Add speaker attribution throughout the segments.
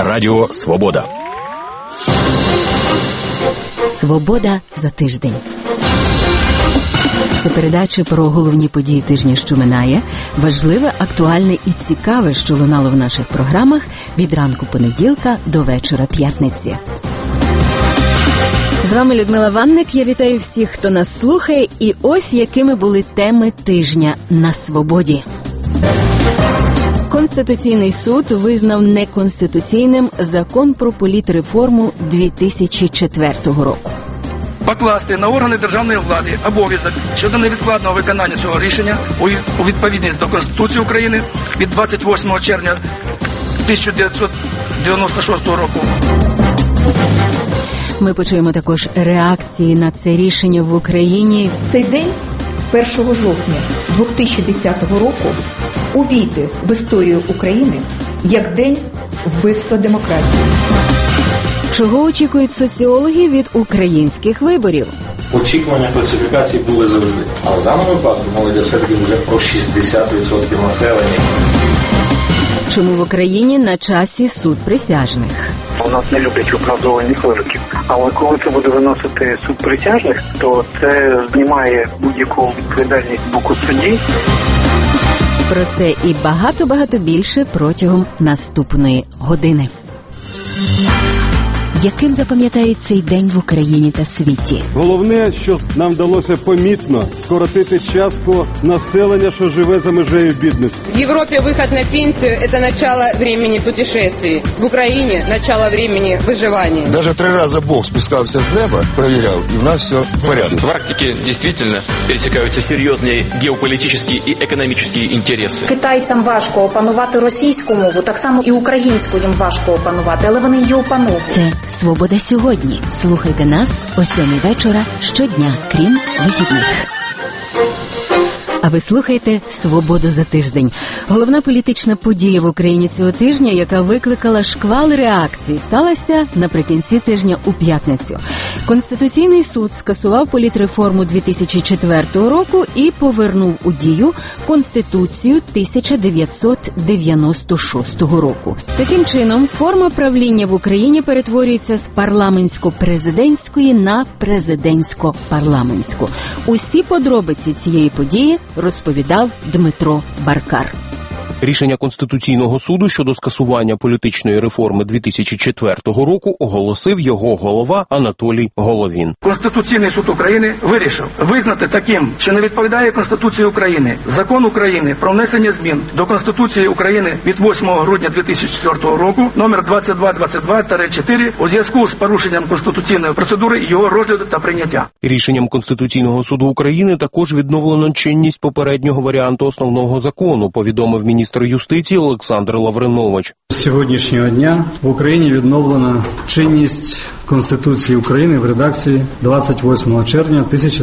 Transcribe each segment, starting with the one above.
Speaker 1: Радіо Свобода.
Speaker 2: Свобода за тиждень. Це передача про головні події тижня, що минає, важливе, актуальне і цікаве, що лунало в наших програмах від ранку понеділка до вечора п'ятниці. З вами Людмила Ванник, я вітаю всіх, хто нас слухає, і ось якими були теми тижня на Свободі. Конституційний суд визнав неконституційним Закон про політреформу 2004 року.
Speaker 3: Покласти на органи державної влади обов'язок щодо невідкладного виконання цього рішення у відповідність до Конституції України від 28 червня 1996 року.
Speaker 2: Ми почуємо також реакції на це рішення в Україні.
Speaker 4: Цей день, 1 жовтня 2010 року, увійде в історію України як день вбивства демократії.
Speaker 2: Чого очікують соціологи від українських виборів?
Speaker 5: Очікування фальсифікацій були завжди. А в даному випадку мова йде все-таки вже про 60% населення.
Speaker 2: Чому в Україні на часі суд присяжних?
Speaker 6: У нас не люблять виправдовуваних вироків. Але коли це буде виносити суд присяжних, то це знімає будь-яку відповідальність з боку судді.
Speaker 2: Про це і багато-багато більше протягом наступної години. Яким запам'ятає цей день в Україні та світі?
Speaker 7: Головне, що нам вдалося помітно скоротити частку населення, що живе за межею бідності.
Speaker 8: В Європі вихід на пенсію – це начало времени путешествий. В Україні – начало времени виживання.
Speaker 9: Даже 3 рази Бог спускався з неба, перевіряв, і в нас все в порядку.
Speaker 10: В практике дійсно пересікаються серйозні геополітичні і економічні інтереси.
Speaker 11: Китайцям важко опанувати російську мову, так само і українську їм важко опанувати, але вони її опановують.
Speaker 2: Це «Свобода сьогодні». Слухайте нас о 7:00 вечора щодня, крім вихідних. А ви слухаєте «Свободу за тиждень». Головна політична подія в Україні цього тижня, яка викликала шквал реакцій, сталася наприкінці тижня у п'ятницю. Конституційний суд скасував політреформу 2004 року і повернув у дію Конституцію 1996 року. Таким чином, форма правління в Україні перетворюється з парламентсько-президентської на президентсько-парламентську. Усі подробиці цієї події розповідав Дмитро Баркар.
Speaker 12: Рішення Конституційного суду щодо скасування політичної реформи 2004 року оголосив його голова Анатолій Головін.
Speaker 3: Конституційний суд України вирішив визнати таким, що не відповідає Конституції України, Закон України про внесення змін до Конституції України від 8 грудня 2004 року номер 2222-4 у зв'язку з порушенням конституційної процедури його розгляду та прийняття.
Speaker 12: Рішенням Конституційного суду України також відновлено чинність попереднього варіанту основного закону, повідомив міністр юстиції Олександр Лавринович.
Speaker 13: З сьогоднішнього дня в Україні відновлена чинність Конституції України в редакції 28 червня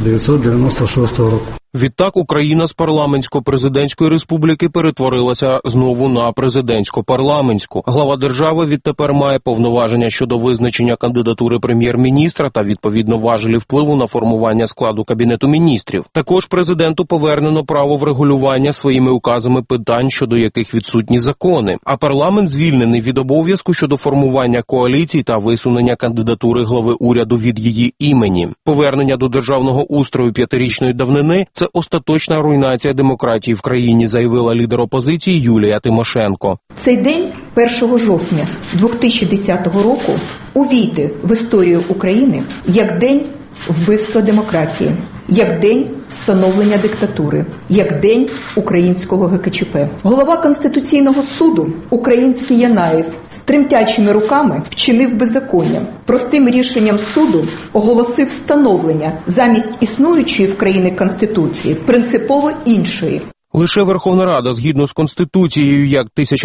Speaker 13: 1996 року.
Speaker 12: Відтак Україна з парламентсько-президентської республіки перетворилася знову на президентсько-парламентську. Глава держави відтепер має повноваження щодо визначення кандидатури прем'єр-міністра та відповідно важелі впливу на формування складу Кабінету міністрів. Також президенту повернено право врегулювання своїми указами питань, щодо яких відсутні закони. А парламент звільнений від обов'язку щодо формування коаліцій та висунення кандидатури глави уряду від її імені. Повернення до державного устрою 5-річної давнини – це остаточна руйнація демократії в країні, заявила лідер опозиції Юлія Тимошенко.
Speaker 4: Цей день, 1 жовтня 2010 року, увійде в історію України як день вбивства демократії, як день встановлення диктатури, як день українського ГКЧП. Голова Конституційного суду, український Янаєв, з тремтячими руками вчинив беззаконня. Простим рішенням суду оголосив встановлення замість існуючої в країні Конституції принципово іншої.
Speaker 12: Лише Верховна Рада, згідно з Конституцією як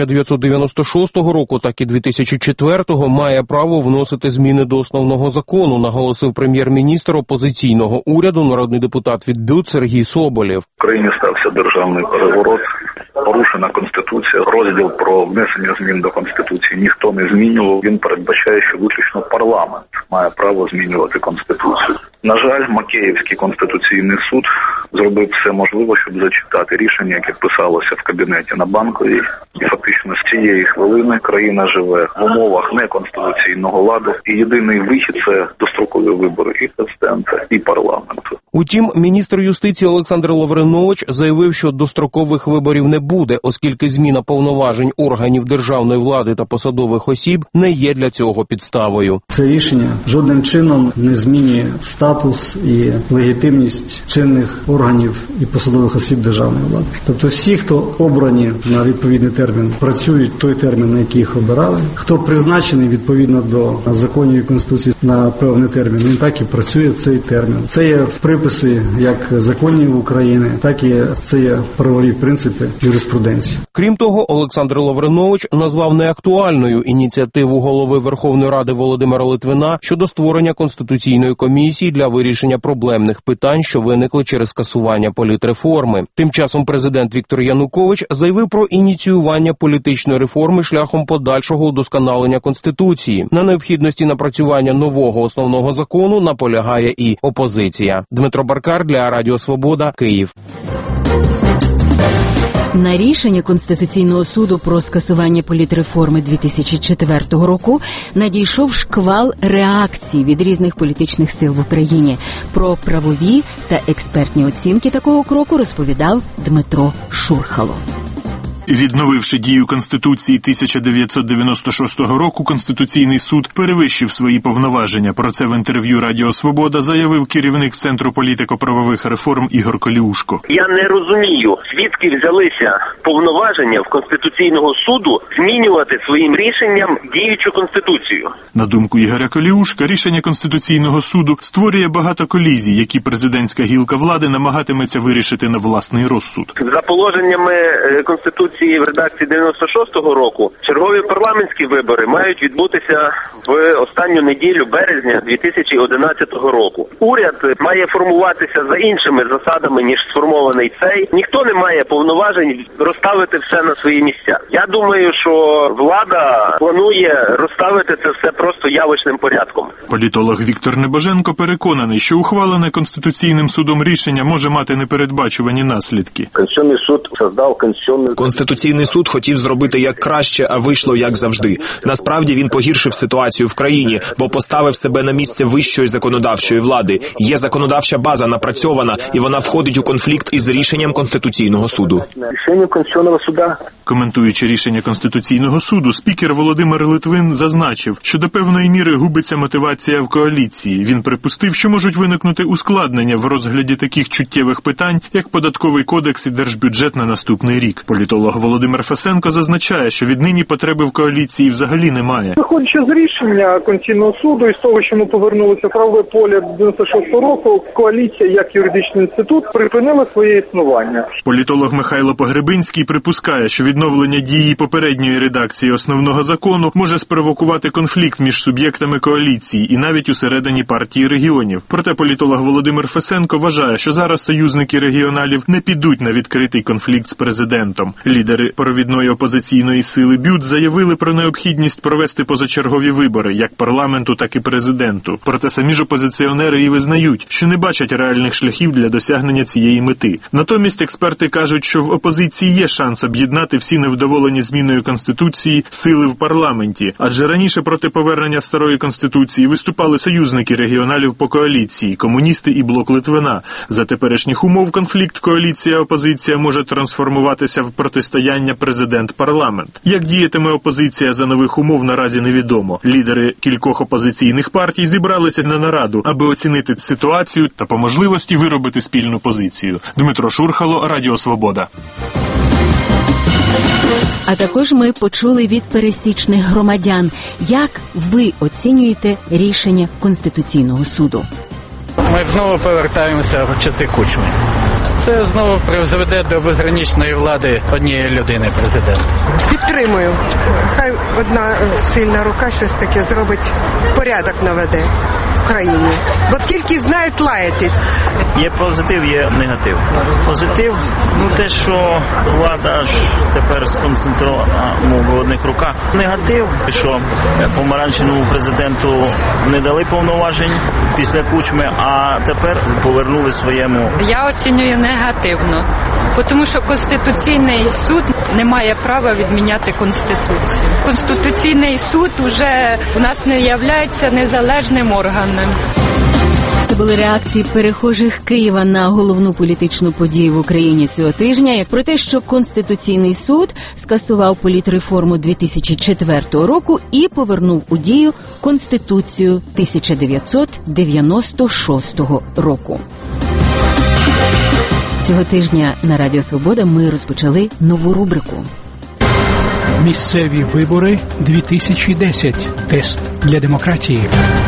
Speaker 12: 1996 року, так і 2004-го, має право вносити зміни до основного закону, наголосив прем'єр-міністр опозиційного уряду, народний депутат від БЮТ Сергій Соболєв.
Speaker 14: В країні стався державний переворот, порушена Конституція, розділ про внесення змін до Конституції ніхто не змінював. Він передбачає, що виключно парламент має право змінювати Конституцію. На жаль, Макеївський конституційний суд зробив все можливе, щоб зачитати рішення, яке писалося в кабінеті на Банковій. І фактично з цієї хвилини країна живе в умовах неконституційного ладу. І єдиний вихід – це дострокові вибори і президента, і парламенту.
Speaker 12: Утім, міністр юстиції Олександр Лавринович заявив, що дострокових виборів не буде, оскільки зміна повноважень органів державної влади та посадових осіб не є для цього підставою.
Speaker 13: Це рішення жодним чином не змінює статус і легітимність чинних органів і посадових осіб державної влади. Тобто всі, хто обрані на відповідний термін, працюють той термін, на який їх обирали. Хто призначений відповідно до законів і Конституції на певний термін, він так і працює цей термін. Це є приписи як законів України, так і це є правові принципи юриспруденції.
Speaker 12: Крім того, Олександр Лавринович назвав неактуальною ініціативу голови Верховної Ради Володимира Литвина щодо створення Конституційної комісії для вирішення проблемних питань, що виникли через скасування політреформи. Тим часом президент Віктор Янукович заявив про ініціювання політичної реформи шляхом подальшого удосконалення Конституції. На необхідності напрацювання нового основного закону наполягає і опозиція. Дмитро Баркар для Радіо Свобода, Київ.
Speaker 2: На рішення Конституційного суду про скасування політреформи 2004 року надійшов шквал реакцій від різних політичних сил в Україні. Про правові та експертні оцінки такого кроку розповідав Дмитро Шурхало.
Speaker 1: Відновивши дію Конституції 1996 року, Конституційний суд перевищив свої повноваження. Про це в інтерв'ю Радіо Свобода заявив керівник Центру політико-правових реформ Ігор Коліушко.
Speaker 15: Я не розумію, звідки взялися повноваження в Конституційного суду змінювати своїм рішенням діючу Конституцію.
Speaker 1: На думку Ігоря Коліушка, рішення Конституційного суду створює багато колізій, які президентська гілка влади намагатиметься вирішити на власний розсуд.
Speaker 15: За положеннями Конституції в редакції 96-го року чергові парламентські вибори мають відбутися в останню неділю березня 2011 року. Уряд має формуватися за іншими засадами, ніж сформований цей. Ніхто не має повноважень розставити все на свої місця. Я думаю, що влада планує розставити це все просто явочним порядком.
Speaker 1: Політолог Віктор Небоженко переконаний, що ухвалене Конституційним судом рішення може мати непередбачувані наслідки.
Speaker 16: Конституційний суд создав Конституційний суд хотів зробити як краще, а вийшло як завжди. Насправді він погіршив ситуацію в країні, бо поставив себе на місце вищої законодавчої влади. Є законодавча база напрацьована, і вона входить у конфлікт із рішенням Конституційного суду.
Speaker 15: Рішенням Конституційного суду.
Speaker 1: Коментуючи рішення Конституційного суду, спікер Володимир Литвин зазначив, що до певної міри губиться мотивація в коаліції. Він припустив, що можуть виникнути ускладнення в розгляді таких чуттєвих питань, як податковий кодекс і держбюджет на наступний рік. Політолог Володимир Фесенко зазначає, що віднині потреби в коаліції взагалі немає.
Speaker 17: Виходячи з рішення Конституційного суду і з того, що ми повернулися в правове поле 96-го року, коаліція як юридичний інститут припинила своє існування.
Speaker 1: Політолог Михайло Погребинський припускає, що відновлення дії попередньої редакції основного закону може спровокувати конфлікт між суб'єктами коаліції і навіть усередині партії регіонів. Проте політолог Володимир Фесенко вважає, що зараз союзники регіоналів не підуть на відкритий конфлікт з президентом. Лідери провідної опозиційної сили БЮТ заявили про необхідність провести позачергові вибори, як парламенту, так і президенту. Проте самі ж опозиціонери і визнають, що не бачать реальних шляхів для досягнення цієї мети. Натомість експерти кажуть, що в опозиції є шанс об'єднати всі невдоволені зміною Конституції сили в парламенті, адже раніше проти повернення старої Конституції виступали союзники регіоналів по коаліції, комуністи і блок Литвина. За теперішніх умов конфлікт коаліція-опозиція може трансформуватися в протистояння президент-парламент. Як діятиме опозиція за нових умов, наразі невідомо. Лідери кількох опозиційних партій зібралися на нараду, аби оцінити ситуацію та по можливості виробити спільну позицію. Дмитро Шурхало, Радіо Свобода.
Speaker 2: А також ми почули від пересічних громадян, як ви оцінюєте рішення Конституційного суду.
Speaker 18: Ми знову повертаємося в часи Кучми. Це знову призведе до безграничної влади однієї людини, президента.
Speaker 19: Підтримую. Хай одна сильна рука щось таке зробить, порядок наведе. в країні, бо тільки знають лаятись.
Speaker 20: Є позитив, є негатив. Позитив, те, що влада ж тепер сконцентрована в одних руках. Негатив, що помаранчевому президенту не дали повноважень після Кучми, а тепер повернули своєму.
Speaker 21: Я оцінюю негативно, тому що Конституційний суд не має права відміняти Конституцію. Конституційний суд уже у нас не є незалежним органом.
Speaker 2: Це були реакції перехожих Києва на головну політичну подію в Україні цього тижня, як про те, що Конституційний суд скасував політреформу 2004 року і повернув у дію Конституцію 1996 року. Цього тижня на Радіо Свобода ми розпочали нову рубрику.
Speaker 22: Місцеві вибори 2010. Тест для демократії.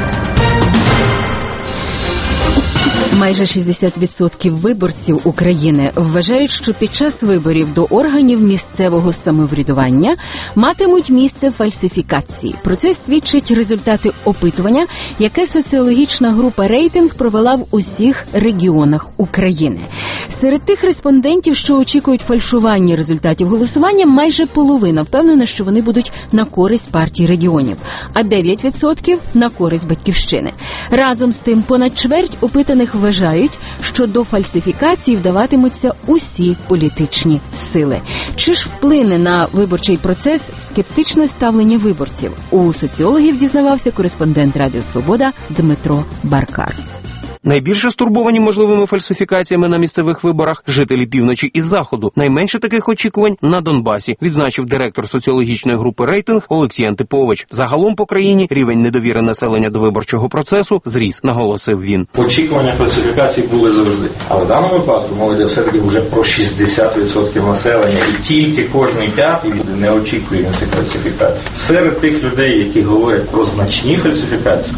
Speaker 2: Майже 60% виборців України вважають, що під час виборів до органів місцевого самоврядування матимуть місце фальсифікації. Про це свідчать результати опитування, яке соціологічна група «Рейтинг» провела в усіх регіонах України. Серед тих респондентів, що очікують фальшування результатів голосування, майже половина впевнена, що вони будуть на користь партії регіонів, а 9% – на користь Батьківщини. Разом з тим, понад чверть опитаних вважають, що до фальсифікації вдаватимуться усі політичні сили. Чи ж вплине на виборчий процес скептичне ставлення виборців? У соціологів дізнавався кореспондент Радіо Свобода Дмитро Баркар.
Speaker 12: Найбільше стурбовані можливими фальсифікаціями на місцевих виборах жителі півночі і заходу. Найменше таких очікувань на Донбасі, відзначив директор соціологічної групи «Рейтинг» Олексій Антипович. Загалом по країні рівень недовіри населення до виборчого процесу зріс, наголосив він.
Speaker 5: Очікування фальсифікацій були завжди. Але в даному випадку мова йде все-таки вже про 60% населення. І тільки кожний п'ятий не очікує цих фальсифікацій. Серед тих людей, які говорять про значні фальсифікації,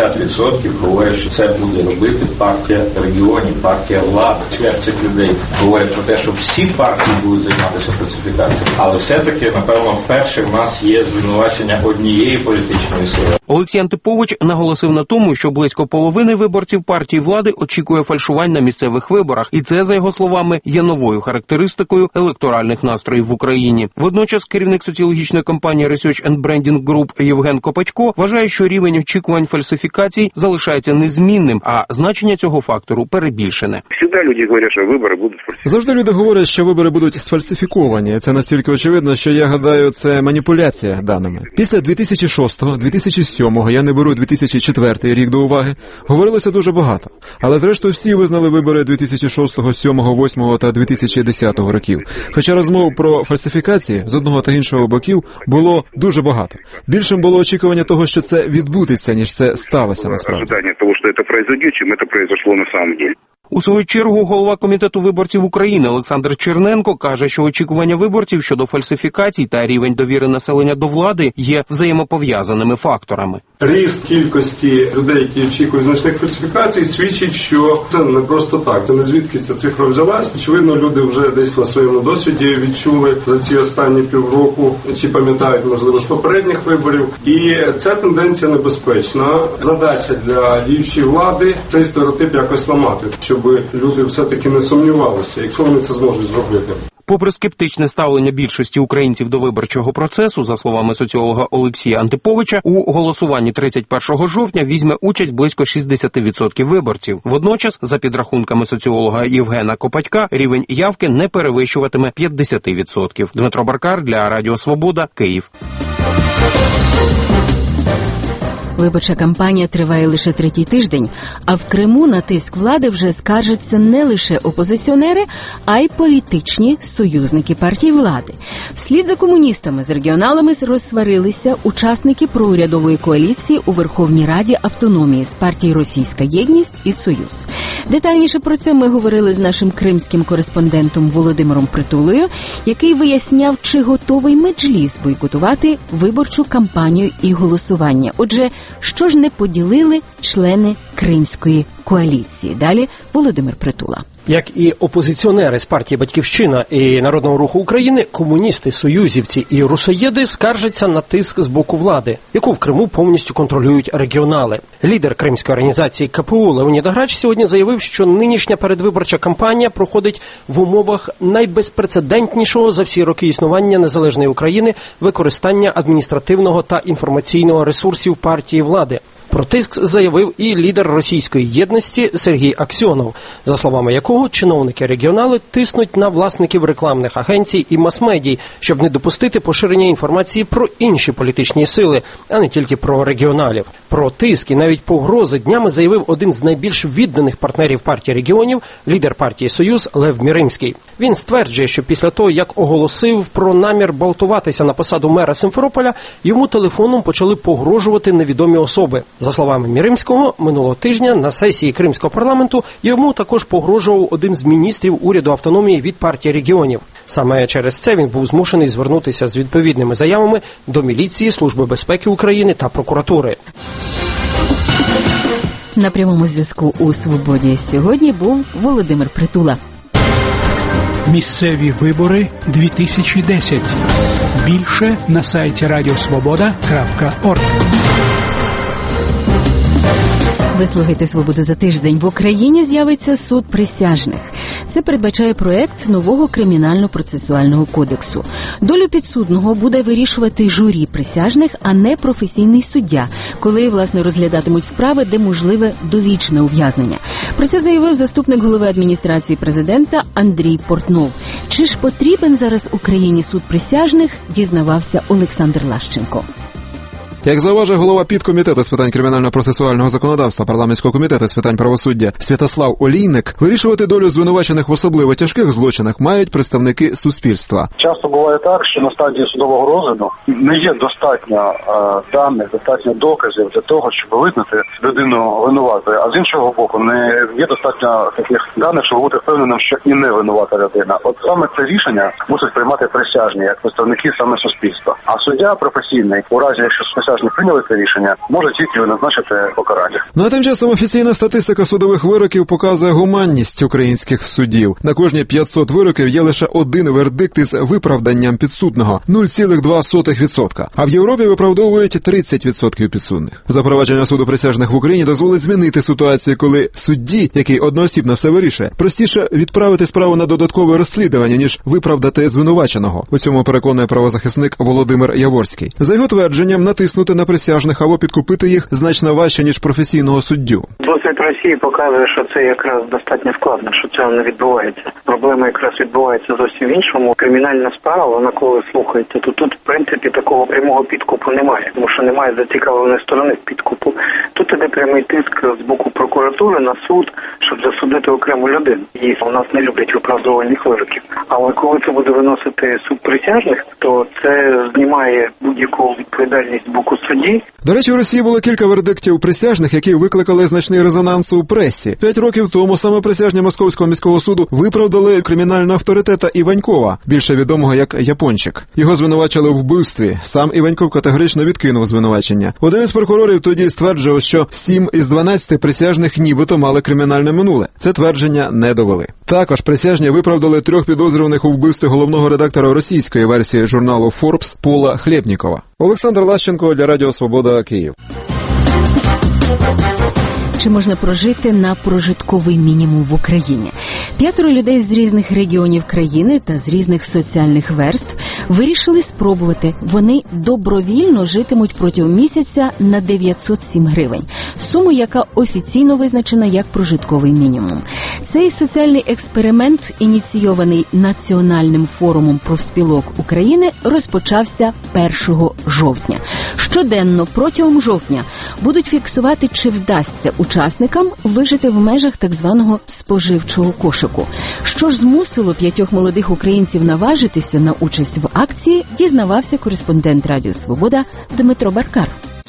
Speaker 5: 50% говорять, що це буде робити партія регіонів, партія влади. Чверть цих людей говорять про те, що всі партії будуть займатися фальсифікацією. Але все-таки, напевно, вперше в нас є звинувачення однієї політичної сили.
Speaker 12: Олексій Антипович наголосив на тому, що близько половини виборців партії влади очікує фальшувань на місцевих виборах. І це, за його словами, є новою характеристикою електоральних настроїв в Україні. Водночас керівник соціологічної компанії Research and Branding Group Євген Копачко вважає, що рівень очікувань фальсифікацій залишається незмінним, а значення цього фактору перебільшене.
Speaker 23: Завжди люди говорять, що вибори будуть сфальсифіковані.
Speaker 24: Завжди люди говорять, що вибори будуть сфальсифіковані. Це настільки очевидно, що я гадаю, це маніпуляція даними. Після 2006-го, 2007-го, я не беру 2004 рік до уваги, говорилося дуже багато. Але зрештою всі визнали вибори 2006-го, 2007-го, 2008-го та 2010 років. Хоча розмов про фальсифікації з одного та іншого боків було дуже багато. Більшим було очікування того, що це відбудеться, ніж це сталося насправді.
Speaker 23: Ожидання того, що це произойде, чим це произошло на самом деле.
Speaker 12: У свою чергу голова Комітету виборців України Олександр Черненко каже, що очікування виборців щодо фальсифікацій та рівень довіри населення до влади є взаємопов'язаними факторами.
Speaker 25: Ріст кількості людей, які очікують значних фальсифікацій, свідчить, що це не просто так. Це не звідки ця цифра взялась. Очевидно, люди вже десь на своєму досвіді відчули за ці останні півроку, чи пам'ятають, можливо, з попередніх виборів. І ця тенденція небезпечна. Задача для діючої влади – цей стереотип якось ламати, щоб люди все-таки не сумнівалися, якщо вони це зможуть зробити.
Speaker 12: Попри скептичне ставлення більшості українців до виборчого процесу, за словами соціолога Олексія Антиповича, у голосуванні 31 жовтня візьме участь близько 60% виборців. Водночас, за підрахунками соціолога Євгена Копатька, рівень явки не перевищуватиме 50%. Дмитро Баркар для Радіо Свобода, Київ.
Speaker 2: Виборча кампанія триває лише третій тиждень, а в Криму на тиск влади вже скаржаться не лише опозиціонери, а й політичні союзники партій влади. Вслід за комуністами з регіоналами розсварилися учасники проурядової коаліції у Верховній Раді автономії з партій «Російська єдність» і «Союз». Детальніше про це ми говорили з нашим кримським кореспондентом Володимиром Притулою, який виясняв, чи готовий Меджліс бойкотувати виборчу кампанію і голосування. Отже, що ж не поділили члени Кримської коаліції. Далі Володимир Притула.
Speaker 6: Як і опозиціонери з партії «Батьківщина» і Народного руху України, комуністи, союзівці і русоєди скаржаться на тиск з боку влади, яку в Криму повністю контролюють регіонали. Лідер кримської організації КПУ Леонід Аграч сьогодні заявив, що нинішня передвиборча кампанія проходить в умовах найбезпрецедентнішого за всі роки існування незалежної України використання адміністративного та інформаційного ресурсів партії влади. Про тиск заявив і лідер російської єдності Сергій Аксьонов, за словами якого чиновники-регіонали тиснуть на власників рекламних агенцій і мас-медій, щоб не допустити поширення інформації про інші політичні сили, а не тільки про регіоналів. Про тиск і навіть погрози днями заявив один з найбільш відданих партнерів партії регіонів, лідер партії «Союз» Лев Міримський. Він стверджує, що після того, як оголосив про намір балотуватися на посаду мера Симферополя, йому телефоном почали погрожувати невідомі особи. За словами Міримського, минулого тижня на сесії Кримського парламенту йому також погрожував один з міністрів уряду автономії від партії регіонів. Саме через це він був змушений звернутися з відповідними заявами до міліції, Служби безпеки України та прокуратури.
Speaker 2: На прямому зв'язку у «Свободі» сьогодні був Володимир Притула.
Speaker 22: Місцеві вибори 2010. Більше на сайті radiosvoboda.org.
Speaker 2: Ви слухаєте «Свободу за тиждень». В Україні з'явиться суд присяжних. Це передбачає проект нового кримінально-процесуального кодексу. Долю підсудного буде вирішувати журі присяжних, а не професійний суддя, коли, власне, розглядатимуть справи, де можливе довічне ув'язнення. Про це заявив заступник голови адміністрації президента Андрій Портнов. Чи ж потрібен зараз Україні суд присяжних, дізнавався Олександр Лащенко.
Speaker 24: Як зауважує голова підкомітету з питань кримінально-процесуального законодавства парламентського комітету з питань правосуддя Святослав Олійник, вирішувати долю звинувачених в особливо тяжких злочинах мають представники суспільства.
Speaker 7: Часто буває так, що на стадії судового розгляду не є достатньо даних, достатньо доказів для того, щоб визнати людину винуватою, а з іншого боку не є достатньо таких даних, щоб бути впевненим, що і не винувата людина. От саме це рішення мусить приймати присяжні, як представники саме суспільства. А суддя професійний, у разі, якщо присяжні прийняли це рішення, може тільки назначити покарання.
Speaker 24: Ну а тим часом офіційна статистика судових вироків показує гуманність українських судів. На кожні 500 вироків є лише один вердикт із виправданням підсудного – 0,2%. А в Європі виправдовують 30% підсудних. Запровадження суду присяжних в Україні дозволить змінити ситуацію, коли судді, який одноосібно все вирішує, простіше відправити справу на додаткове розслідування, ніж виправдати звинуваченого. У цьому переконує правозахисник Володимир Яворський. За його твердженням, натиснути на присяжних або підкупити їх значно важче, ніж професійного суддю.
Speaker 8: Досвід Росії показує, що це якраз достатньо складно, що цього не відбувається. Проблема якраз відбувається зовсім в іншому. Кримінальна справа, вона коли слухається, то тут, в принципі, такого прямого підкупу немає, тому що немає зацікавленої сторони підкупу. Тут іде прямий тиск з боку прокуратури на суд, щоб засудити окрему людину. І у нас не люблять виправдовувальних вироків. Але коли це буде виносити суд присяжних, то це знімає будь-яку відповідальність з боку судді.
Speaker 24: До речі, у Росії було кілька вердиктів присяжних, які викликали значний резонанс у пресі. 5 років тому саме присяжні Московського міського суду виправдали кримінального авторитета Іванькова, більше відомого як Япончик. Його звинувачили у вбивстві. Сам Іваньков категорично відкинув звинувачення. Один із прокурорів тоді стверджував, що 7 із 12 присяжних нібито мали кримінальне минуле. Це твердження не довели. Також присяжні виправдали 3 підозрюваних у вбивстві головного редактора російської версії журналу Forbes Пола Хлєбнікова. Олександр Лащенко для Радіо Свобода, Київ.
Speaker 2: Чи можна прожити на прожитковий мінімум в Україні? 5 людей з різних регіонів країни та з різних соціальних верств вирішили спробувати. Вони добровільно житимуть протягом місяця на 907 гривень. Суму, яка офіційно визначена як прожитковий мінімум. Цей соціальний експеримент, ініційований Національним форумом профспілок України, розпочався 1 жовтня. Щоденно протягом жовтня будуть фіксувати, чи вдасться учасникам вижити в межах так званого споживчого кошику. Що ж змусило 5 молодих українців наважитися на участь в акції, дізнавався кореспондент Радіо Свобода Дмитро Баркар.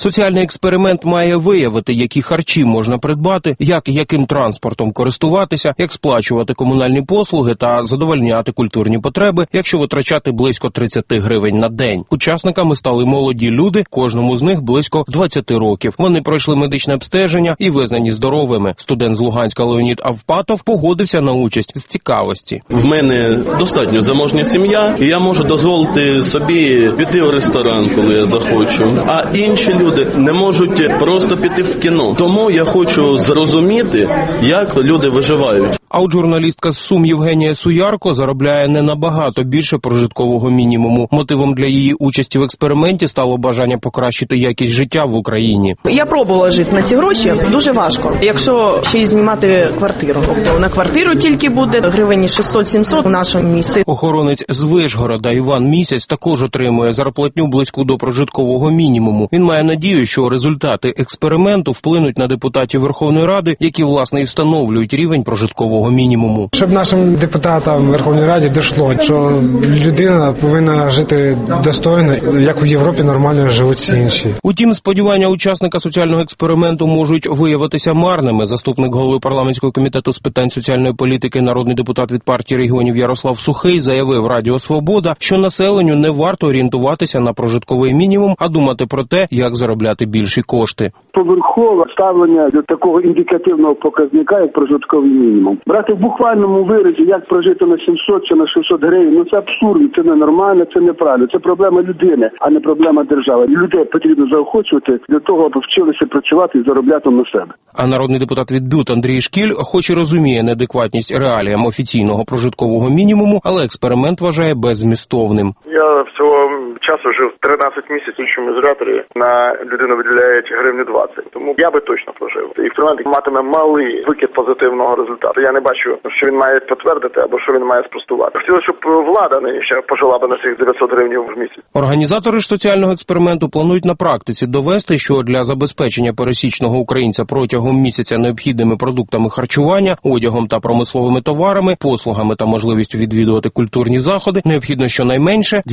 Speaker 12: Соціальний експеримент має виявити, які харчі можна придбати, яким транспортом користуватися, як сплачувати комунальні послуги та задовольняти культурні потреби, якщо витрачати близько 30 гривень на день. Учасниками стали молоді люди, кожному з них близько 20 років. Вони пройшли медичне обстеження і визнані здоровими. Студент з Луганська Леонід Авпатов погодився на участь з цікавості.
Speaker 3: В мене достатньо заможня сім'я, і я можу дозволити собі піти в ресторан, коли я захочу. А інші люди не можуть просто піти в кіно. Тому я хочу зрозуміти, як люди виживають.
Speaker 12: А от журналістка з Сум Євгенія Суярко заробляє не набагато більше прожиткового мінімуму. Мотивом для її участі в експерименті стало бажання покращити якість життя в Україні.
Speaker 4: Я пробувала жити на ці гроші. Дуже важко, якщо ще й знімати квартиру. Тобто на квартиру тільки буде гривень 600-700 в нашому місці.
Speaker 12: Охоронець з Вишгорода Іван Місяць також отримує зарплатню близьку до прожиткового мінімуму. Він має надію, що результати експерименту вплинуть на депутатів Верховної Ради, які, власне, і встановлюють рівень прожиткового мінімуму.
Speaker 9: Щоб нашим депутатам Верховної Ради дійшло, що людина повинна жити достойно, як у Європі нормально живуть всі інші.
Speaker 12: Утім, сподівання учасника соціального експерименту можуть виявитися марними. Заступник голови парламентського комітету з питань соціальної політики, народний депутат від партії регіонів Ярослав Сухий заявив Радіо Свобода, що населенню не варто орієнтуватися на прожитковий мінімум, а думати про те, як заробляти більші кошти.
Speaker 10: Поверхове ставлення до такого індикативного показника, як прожитковий мінімум. Брати в буквальному виразі, як прожити на 700 чи на 600 гривень, це абсурдно, це ненормально, це неправильно. Це проблема людини, а не проблема держави. Людей потрібно заохочувати для того, аби вчилися працювати і заробляти на себе.
Speaker 12: А народний депутат від БЮТ Андрій Шкіль, хоч і розуміє неадекватність реаліям офіційного прожиткового мінімуму, але експеримент вважає беззмістовним.
Speaker 11: Я всього часу жив 13 місяців в іншому ізоляторі, на людину виділяють гривні 20. Тому я би точно прожив. Експеримент матиме малий викид позитивного результату. Я не бачу, що він має підтвердити або що він має спростувати. Хотілося, щоб влада нинішня пожила би на цих 900 гривень в місяць.
Speaker 12: Організатори ж соціального експерименту планують на практиці довести, що для забезпечення пересічного українця протягом місяця необхідними продуктами харчування, одягом та промисловими товарами, послугами та можливістю відвідувати культурні заходи необхідно щонайменше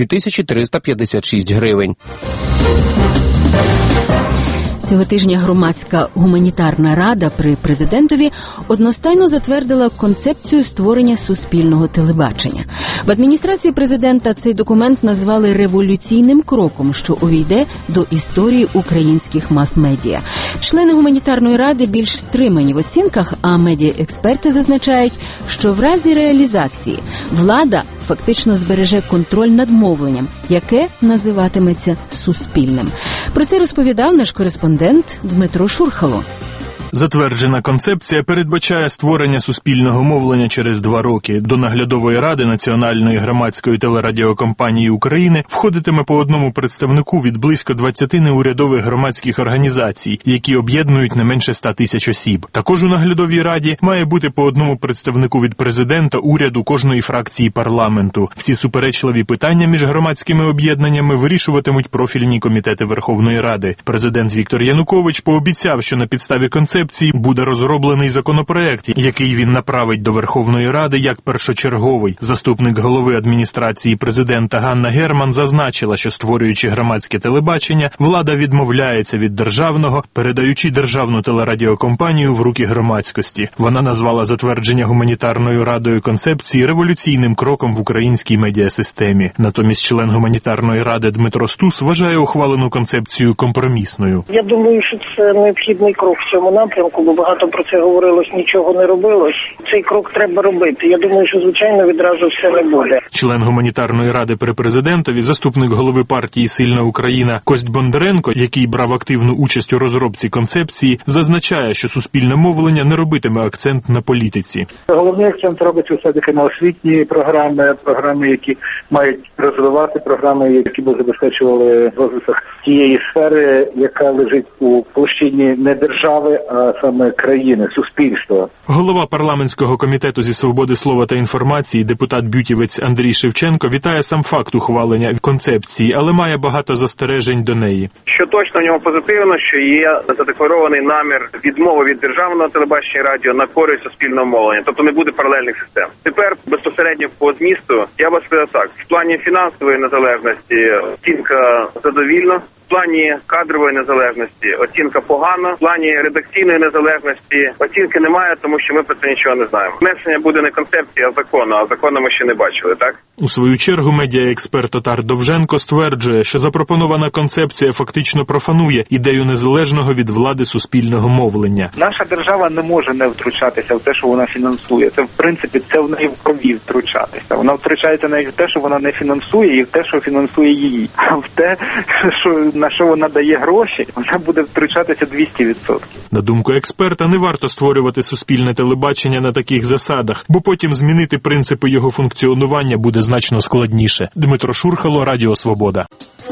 Speaker 12: 2356 гривень.
Speaker 2: Цього тижня громадська гуманітарна рада при президентові одностайно затвердила концепцію створення суспільного телебачення. В адміністрації президента цей документ назвали революційним кроком, що увійде до історії українських мас-медіа. Члени гуманітарної ради більш стримані в оцінках, а медіаексперти зазначають, що в разі реалізації влада фактично збереже контроль над мовленням, яке називатиметься суспільним. Про це розповідав наш кореспондент Дмитро Шурхало.
Speaker 1: Затверджена концепція передбачає створення суспільного мовлення через 2 роки. До наглядової ради Національної громадської телерадіокомпанії України входитиме по одному представнику від близько 20 неурядових громадських організацій, які об'єднують не менше 100 тисяч осіб. Також у наглядовій раді має бути по одному представнику від президента, уряду, кожної фракції парламенту. Всі суперечливі питання між громадськими об'єднаннями вирішуватимуть профільні комітети Верховної Ради. Президент Віктор Янукович пообіцяв, що на підставі концепції буде розроблений законопроект, який він направить до Верховної Ради як першочерговий. Заступник голови адміністрації президента Ганна Герман зазначила, що створюючи громадське телебачення, влада відмовляється від державного, передаючи державну телерадіокомпанію в руки громадськості. Вона назвала затвердження гуманітарною радою концепції революційним кроком в українській медіасистемі. Натомість член гуманітарної ради Дмитро Стус вважає ухвалену концепцію компромісною.
Speaker 26: Я думаю, що це необхідний крок в цьому напрямку, бо багато про це говорилось, нічого не робилось. Цей крок треба робити. Я думаю, що, звичайно, відразу все не буде.
Speaker 1: Член гуманітарної ради при президентові, заступник голови партії «Сильна Україна» Кость Бондаренко, який брав активну участь у розробці концепції, зазначає, що суспільне мовлення не робитиме акцент на політиці.
Speaker 10: Головний акцент робиться все-таки на освітні програми, які мають розвивати, програми, які б забезпечували розвиток тієї сфери, яка лежить у площині не держави, а саме країни, суспільства.
Speaker 1: Голова парламентського комітету зі свободи слова та інформації, депутат-бютівець Андрій Шевченко, вітає сам факт ухвалення концепції, але має багато застережень до неї.
Speaker 15: Що точно в ньому позитивно, що є задекларований намір відмови від державного телебачення і радіо на користь суспільного мовлення, тобто не буде паралельних систем. Тепер безпосередньо по змісту я би сказав так: в плані фінансової незалежності оцінка задовільна. В плані кадрової незалежності оцінка погана, в плані редакційної незалежності оцінки немає, тому що ми про це нічого не знаємо. Внесення буде не концепції, а закону, а закону ми ще не бачили, так?
Speaker 1: У свою чергу медіаексперт Отар Довженко стверджує, що запропонована концепція фактично профанує ідею незалежного від влади суспільного мовлення.
Speaker 13: Наша держава не може не втручатися в те, що вона фінансує. Це, в принципі, це в неї в крові втручатися. Вона втручається навіть в те, що вона не фінансує, і в те, що фінансує її. А в те, на що вона дає гроші, вона буде втручатися 200%.
Speaker 1: На думку експерта, не варто створювати суспільне телебачення на таких засадах, бо потім змінити принципи його функціонування буде значно складніше. Дмитро Шурхало, Радіо Свобода.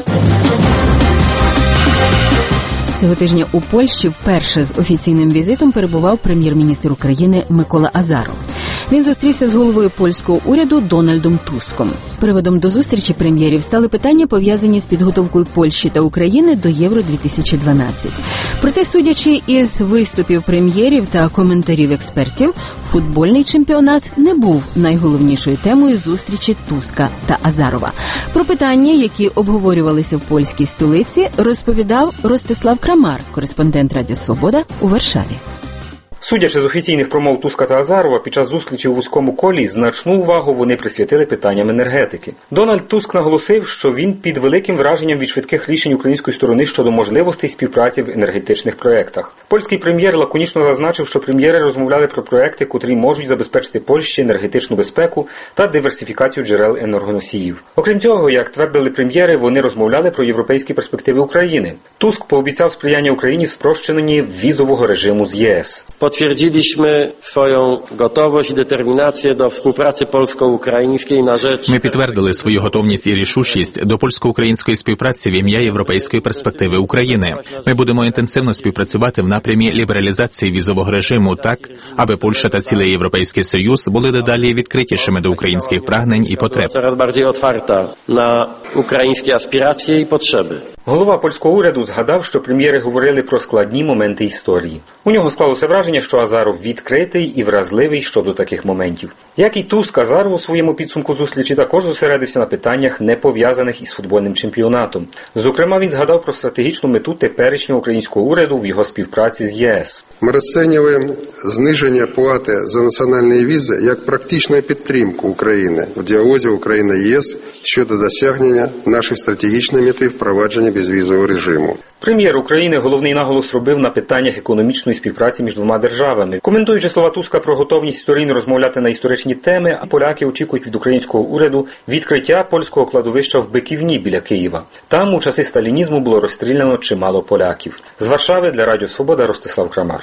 Speaker 2: Цього тижня у Польщі вперше з офіційним візитом перебував прем'єр-міністр України Микола Азаров. Він зустрівся з головою польського уряду Дональдом Туском. Приводом до зустрічі прем'єрів стали питання, пов'язані з підготовкою Польщі та України до Євро-2012. Проте, судячи із виступів прем'єрів та коментарів експертів, футбольний чемпіонат не був найголовнішою темою зустрічі Туска та Азарова. Про питання, які обговорювалися в польській столиці, розповідав Ростислав Крамар, кореспондент Радіо Свобода у Варшаві.
Speaker 14: Судячи з офіційних промов Туска та Азарова, під час зустрічі у вузькому колі значну увагу вони присвятили питанням енергетики. Дональд Туск наголосив, що він під великим враженням від швидких рішень української сторони щодо можливостей співпраці в енергетичних проєктах. Польський прем'єр лаконічно зазначив, що прем'єри розмовляли про проєкти, котрі можуть забезпечити Польщі енергетичну безпеку та диверсифікацію джерел енергоносіїв. Окрім цього, як твердили прем'єри, вони розмовляли про європейські перспективи України. Туск пообіцяв сприяння Україні в спрощенні візового режиму з ЄС.
Speaker 16: Potwierdziliśmy swoją gotowość i determinację do współpracy polsko-ukraińskiej na rzecz...
Speaker 17: Ми підтвердили свою готовність і рішучість до польсько-української співпраці в ім'я європейської перспективи України. Ми будемо інтенсивно співпрацювати в напрямі лібералізації візового режиму так, аби Польща та цілий Європейський Союз були дедалі відкритішими до українських прагнень і потреб.
Speaker 16: Coraz bardziej otwarta na ukraińskie aspiracje i potrzeby.
Speaker 14: Голова польського уряду згадав, що прем'єри говорили про складні моменти історії. У нього склалося враження, що Азаров відкритий і вразливий щодо таких моментів. Як і Туск, Азаров у своєму підсумку зустрічі також зосередився на питаннях, не пов'язаних із футбольним чемпіонатом. Зокрема, він згадав про стратегічну мету теперішнього українського уряду в його співпраці з ЄС.
Speaker 18: Ми розцінюємо зниження плати за національні візи як практичну підтримку України в діалозі Україна-ЄС щодо досягнення нашої стратегічної мети впровадження безвізового режиму.
Speaker 14: Прем'єр України головний наголос робив на питаннях економічної співпраці між двома державами. Коментуючи слова Туска про готовність сторін розмовляти на історичні теми, поляки очікують від українського уряду відкриття польського кладовища в Биківні біля Києва. Там у часи сталінізму було розстріляно чимало поляків. З Варшави для Радіо Свобода Ростислав Крамар.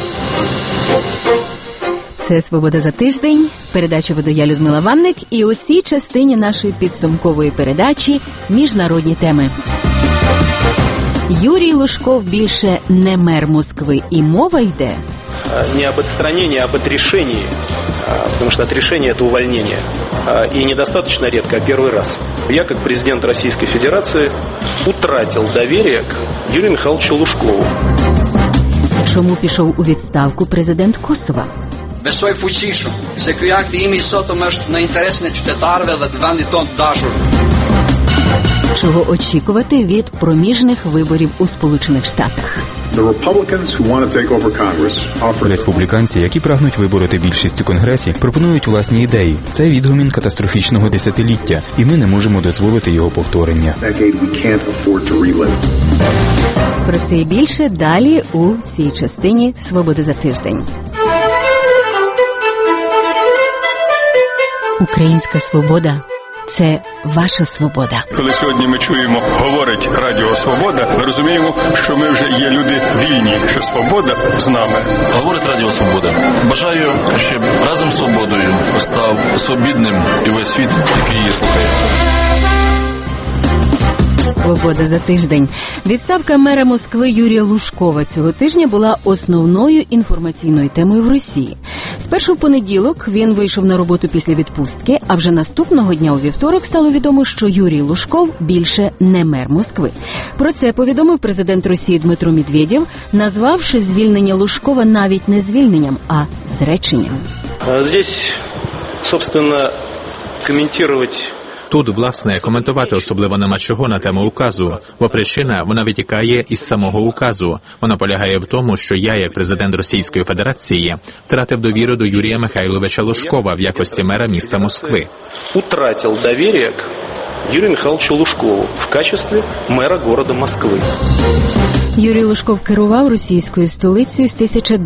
Speaker 2: Це «Свобода за тиждень», передача веду я, Людмила Ванник, і у цій частині нашої підсумкової передачі «Міжнародні теми». Юрій Лужков більше не мер Москви, і мова йде
Speaker 19: не об отстранении, а об отрешении, потому что отрешение – это увольнение. И недостаточно редко, а первый раз. Я, как президент Российской Федерации, утратил доверие к Юрию Михайловичу Лужкову.
Speaker 2: Чому пішов у відставку президент Косова?
Speaker 27: Besoj fuqishëm, se ky akt i imi sotëm është në interesin e qytetarëve dhe të vendit tonë të dashur.
Speaker 2: Чого очікувати від проміжних виборів у Сполучених Штатах?
Speaker 28: Республіканці, які прагнуть вибороти більшість у Конгресі, пропонують власні ідеї. Це відгомін катастрофічного десятиліття, і ми не можемо дозволити його повторення.
Speaker 2: Про це і більше далі у цій частині «Свободи за тиждень». Українська свобода – це ваша свобода.
Speaker 29: Коли сьогодні ми чуємо, говорить Радіо Свобода, ми розуміємо, що ми вже є люди вільні, що свобода з нами.
Speaker 3: Говорить Радіо Свобода. Бажаю, щоб разом з свободою став свобідним і весь світ, який її слухає.
Speaker 2: «Свобода за тиждень». Відставка мера Москви Юрія Лужкова цього тижня була основною інформаційною темою в Росії. Спершу в понеділок він вийшов на роботу після відпустки, а вже наступного дня у вівторок стало відомо, що Юрій Лужков більше не мер Москви. Про це повідомив президент Росії Дмитро Медведєв, назвавши звільнення Лужкова навіть не звільненням, а зреченням.
Speaker 19: Здесь, собственно, комментировать
Speaker 17: Тут, власне, коментувати особливо нема чого на тему указу, бо причина, вона витікає із самого указу. Вона полягає в тому, що я, як президент Російської Федерації, втратив довіру до Юрія Михайловича Лужкова в якості мера міста Москви.
Speaker 19: Утратил доверие к Юрию Михайловичу Лужкову в качестве мэра города Москвы.
Speaker 2: Юрій Лужков керував російською столицею з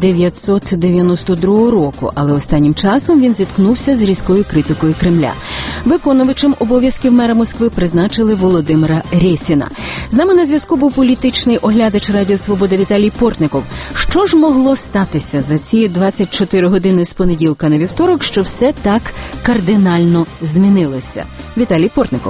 Speaker 2: 1992 року, але останнім часом він зіткнувся з різкою критикою Кремля. Виконувачем обов'язків мера Москви призначили Володимира Рєсіна. З нами на зв'язку був політичний оглядач Радіо Свобода Віталій Портников. Що ж могло статися за ці 24 години з понеділка на вівторок, що все так кардинально змінилося? Віталій Портников.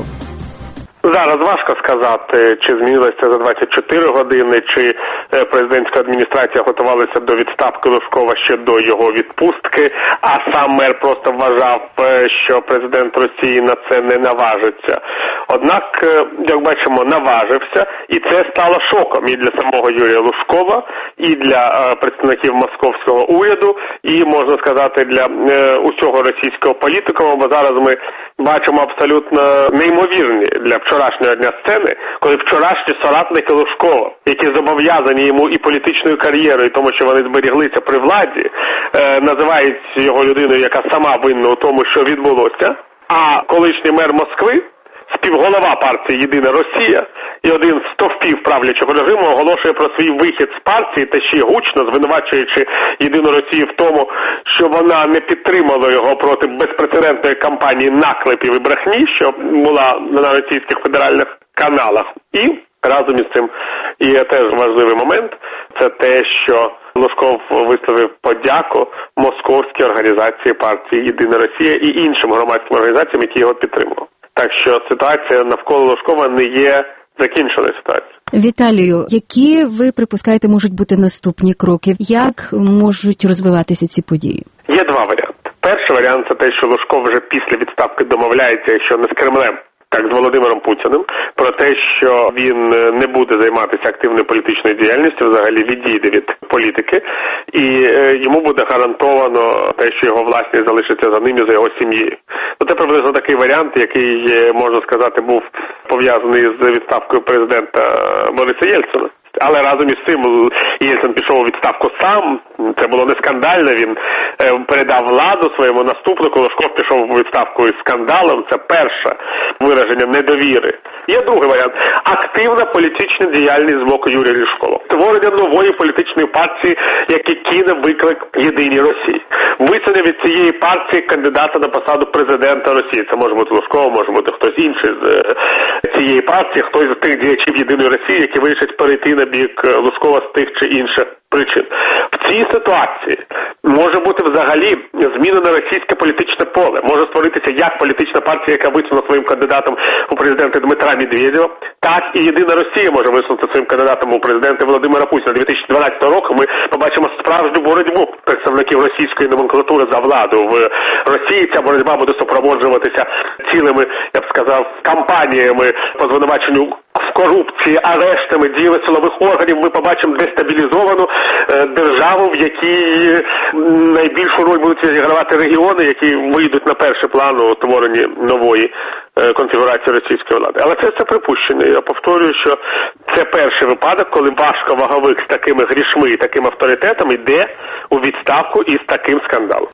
Speaker 5: Зараз важко сказати, чи змінилося за 24 години, чи президентська адміністрація готувалася до відставки Лужкова ще до його відпустки, а сам мер просто вважав, що президент Росії на це не наважиться. Однак, як бачимо, наважився, і це стало шоком і для самого Юрія Лужкова, і для представників московського уряду, і, можна сказати, для усього російського політикуму, бо зараз ми бачимо абсолютно неймовірні для вчорашнього дня сцени, коли вчорашні соратники Лужкова, які зобов'язані йому і політичною кар'єрою, і тому, що вони зберіглися при владі, називають його людиною, яка сама винна у тому, що відбулося, а колишній мер Москви, співголова партії «Єдина Росія» і один з стовпів правлячого режиму оголошує про свій вихід з партії та ще й гучно звинувачуючи «Єдину Росію» в тому, що вона не підтримала його проти безпрецедентної кампанії наклепів і брехні, що була на російських федеральних каналах. І разом із цим є теж важливий момент, це те, що Лужков висловив подяку московській організації партії «Єдина Росія» і іншим громадським організаціям, які його підтримували. Так що ситуація навколо Лужкова не є закінченою ситуацією.
Speaker 2: Віталію, які ви припускаєте можуть бути наступні кроки? Як можуть розвиватися ці події?
Speaker 5: Є два варіанти. Перший варіант – це те, що Лужков вже після відставки домовляється, якщо не з Кремлем, так з Володимиром Путіним, про те, що він не буде займатися активною політичною діяльністю, взагалі відійде від політики, і йому буде гарантовано те, що його власність залишиться за ним і за його сім'єю. Це приблизно такий варіант, який, можна сказати, був пов'язаний з відставкою президента Бориса Єльцина. Але разом із цим Єльцин пішов у відставку сам, це було не скандально, він передав владу своєму наступнику, Лужков пішов у відставку із скандалом, це перше вираження недовіри. Є другий варіант – активна політична діяльність з боку Юрія Лужкова. Створення нової політичної партії, яка кине виклик Єдиній Росії. Висунення від цієї партії кандидата на посаду президента Росії. Це може бути Лужков, може бути хтось інший з цієї партії, хтось з тих діячів Єдиної Росії, які вирішать перейти на бік Лужкова з тих чи інших причин. В цій ситуації може бути взагалі змінено російське політичне поле. Може створитися як політична партія, яка висунула своїм кандидатом у президенти Дмитра Медведєва, так і Єдина Росія може висунути своїм кандидатом у президенти Володимира Путіна. 2012 року ми побачимо справжню боротьбу представників російської номенклатури за владу в Росії. Ця боротьба буде супроводжуватися цілими, я б сказав, кампаніями по звинуваченню в корупції, арештами, діями силових органів. Ми побачимо дестабілізовану державу, в якій найбільшу роль будуть зігравати регіони, які вийдуть на перший план у творенні нової конфігурації російської влади. Але це припущення. Я повторюю, що це перший випадок, коли важковаговик з такими грішми і таким авторитетом йде у відставку із таким скандалом.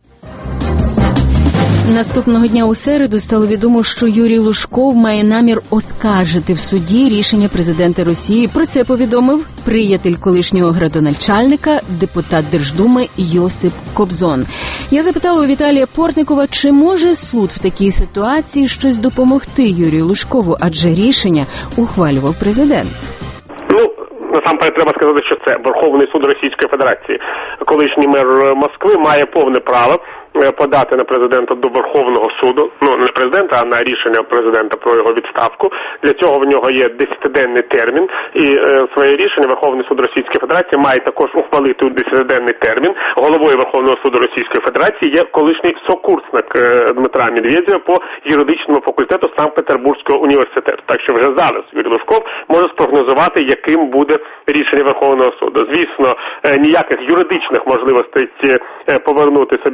Speaker 2: Наступного дня у середу стало відомо, що Юрій Лужков має намір оскаржити в суді рішення президента Росії. Про це повідомив приятель колишнього градоначальника, депутат Держдуми Йосип Кобзон. Я запитала у Віталія Портникова, чи може суд в такій ситуації щось допомогти Юрію Лужкову, адже рішення ухвалював президент.
Speaker 5: Насамперед треба сказати, що це Верховний суд Російської Федерації. Колишній мер Москви має повне право подати на президента до Верховного суду, не президента, а на рішення президента про його відставку. Для цього в нього є 10-денний термін, і своє рішення Верховний суд Російської Федерації має також ухвалити у 10-денний термін. Головою Верховного суду Російської Федерації є колишній сокурсник Дмитра Медведєва по юридичному факультету Санкт-Петербурзького університету. Так що вже зараз Юрій Лужков може спрогнозувати, яким буде рішення Верховного суду. Звісно, ніяких юридичних можливостей повернути собі посаду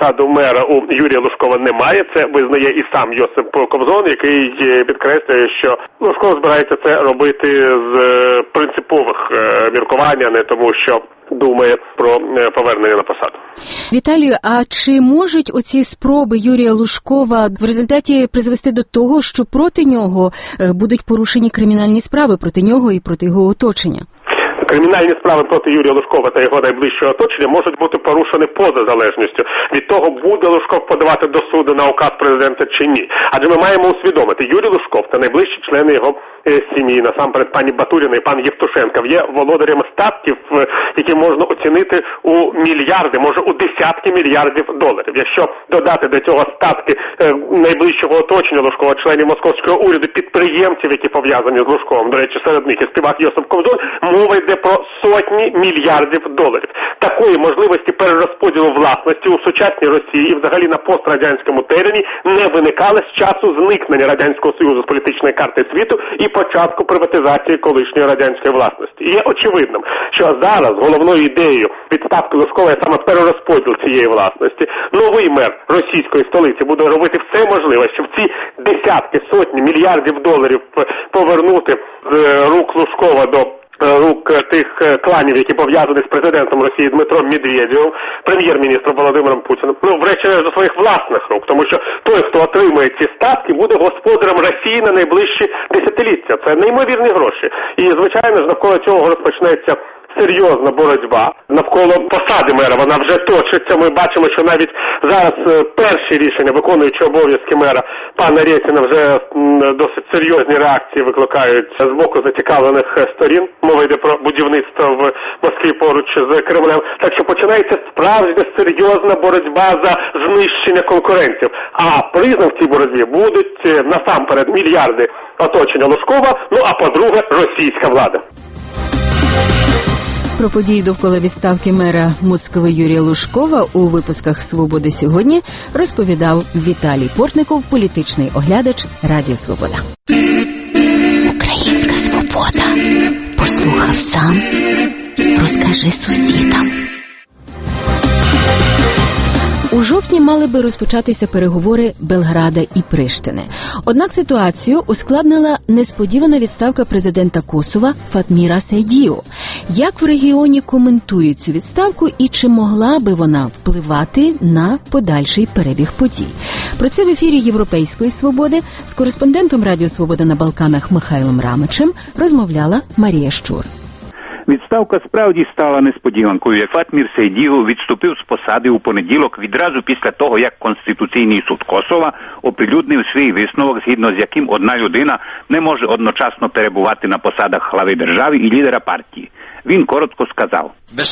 Speaker 5: посаду мера у Юрія Лужкова немає. Це визнає і сам Йосип Кобзон, який підкреслює, що Лужков збирається це робити з принципових міркувань, а не тому, що думає про повернення на посаду.
Speaker 2: Віталію, а чи можуть оці спроби Юрія Лужкова в результаті призвести до того, що проти нього будуть порушені кримінальні справи, проти нього і проти його оточення?
Speaker 5: Кримінальні справи проти Юрія Лужкова та його найближчого оточення можуть бути порушені поза залежністю від того, буде Лужков подавати до суду на указ президента чи ні. Адже ми маємо усвідомити, Юрій Лужков та найближчі члени його сім'ї, насамперед пані Батуріна і пан Євтушенко, є володарями статків, які можна оцінити у мільярди, може у десятки мільярдів доларів. Якщо додати до цього статки найближчого оточення Лужкова, членів московського уряду, підприємців, які пов'язані з Лужковим, до речі, серед них і співак Йосип Кобзон, мова йде про сотні мільярдів доларів. Такої можливості перерозподілу власності у сучасній Росії і взагалі на пострадянському терені не виникало з часу зникнення Радянського Союзу з політичної карти світу і початку приватизації колишньої радянської власності. І є очевидним, що зараз головною ідеєю відставки Лужкова є саме перерозподіл цієї власності. Новий мер російської столиці буде робити все можливе, щоб ці десятки, сотні мільярдів доларів повернути з рук Лужкова до рук тих кланів, які пов'язані з президентом Росії Дмитром Медведєвим, прем'єр-міністром Володимиром Путіним, врешті-решт до своїх власних рук, тому що той, хто отримує ці статки, буде господарем Росії на найближчі десятиліття. Це неймовірні гроші. І, звичайно ж, навколо цього розпочнеться серйозна боротьба навколо посади мера. Вона вже точиться. Ми бачимо, що навіть зараз перші рішення, виконуючи обов'язки мера пана Рєсіна, вже досить серйозні реакції викликають з боку зацікавлених сторін. Мова йде про будівництво в Москві поруч з Кремлем. Так що починається справжня серйозна боротьба за знищення конкурентів. А призом в цій боротьбі будуть насамперед мільярди оточення Лужкова, ну а по-друге, російська влада.
Speaker 2: Про події довкола відставки мера Москви Юрія Лужкова у випусках «Свободи сьогодні» розповідав Віталій Портников, політичний оглядач Радіо Свобода.
Speaker 6: Українська свобода. Послухав сам, розкажи сусідам.
Speaker 2: У жовтні мали би розпочатися переговори Белграда і Приштини. Однак ситуацію ускладнила несподівана відставка президента Косова Фатміра Сейдіо. Як в регіоні коментують цю відставку і чи могла би вона впливати на подальший перебіг подій? Про це в ефірі Європейської свободи з кореспондентом Радіо Свобода на Балканах Михайлом Рамичем розмовляла Марія Щур.
Speaker 7: Відставка справді стала несподіванкою. Фатмір Сейдіго відступив з посади у понеділок відразу після того, як Конституційний суд Косова оприлюднив свій висновок, згідно з яким одна людина не може одночасно перебувати на посадах глави держави і лідера партії. Він коротко сказав: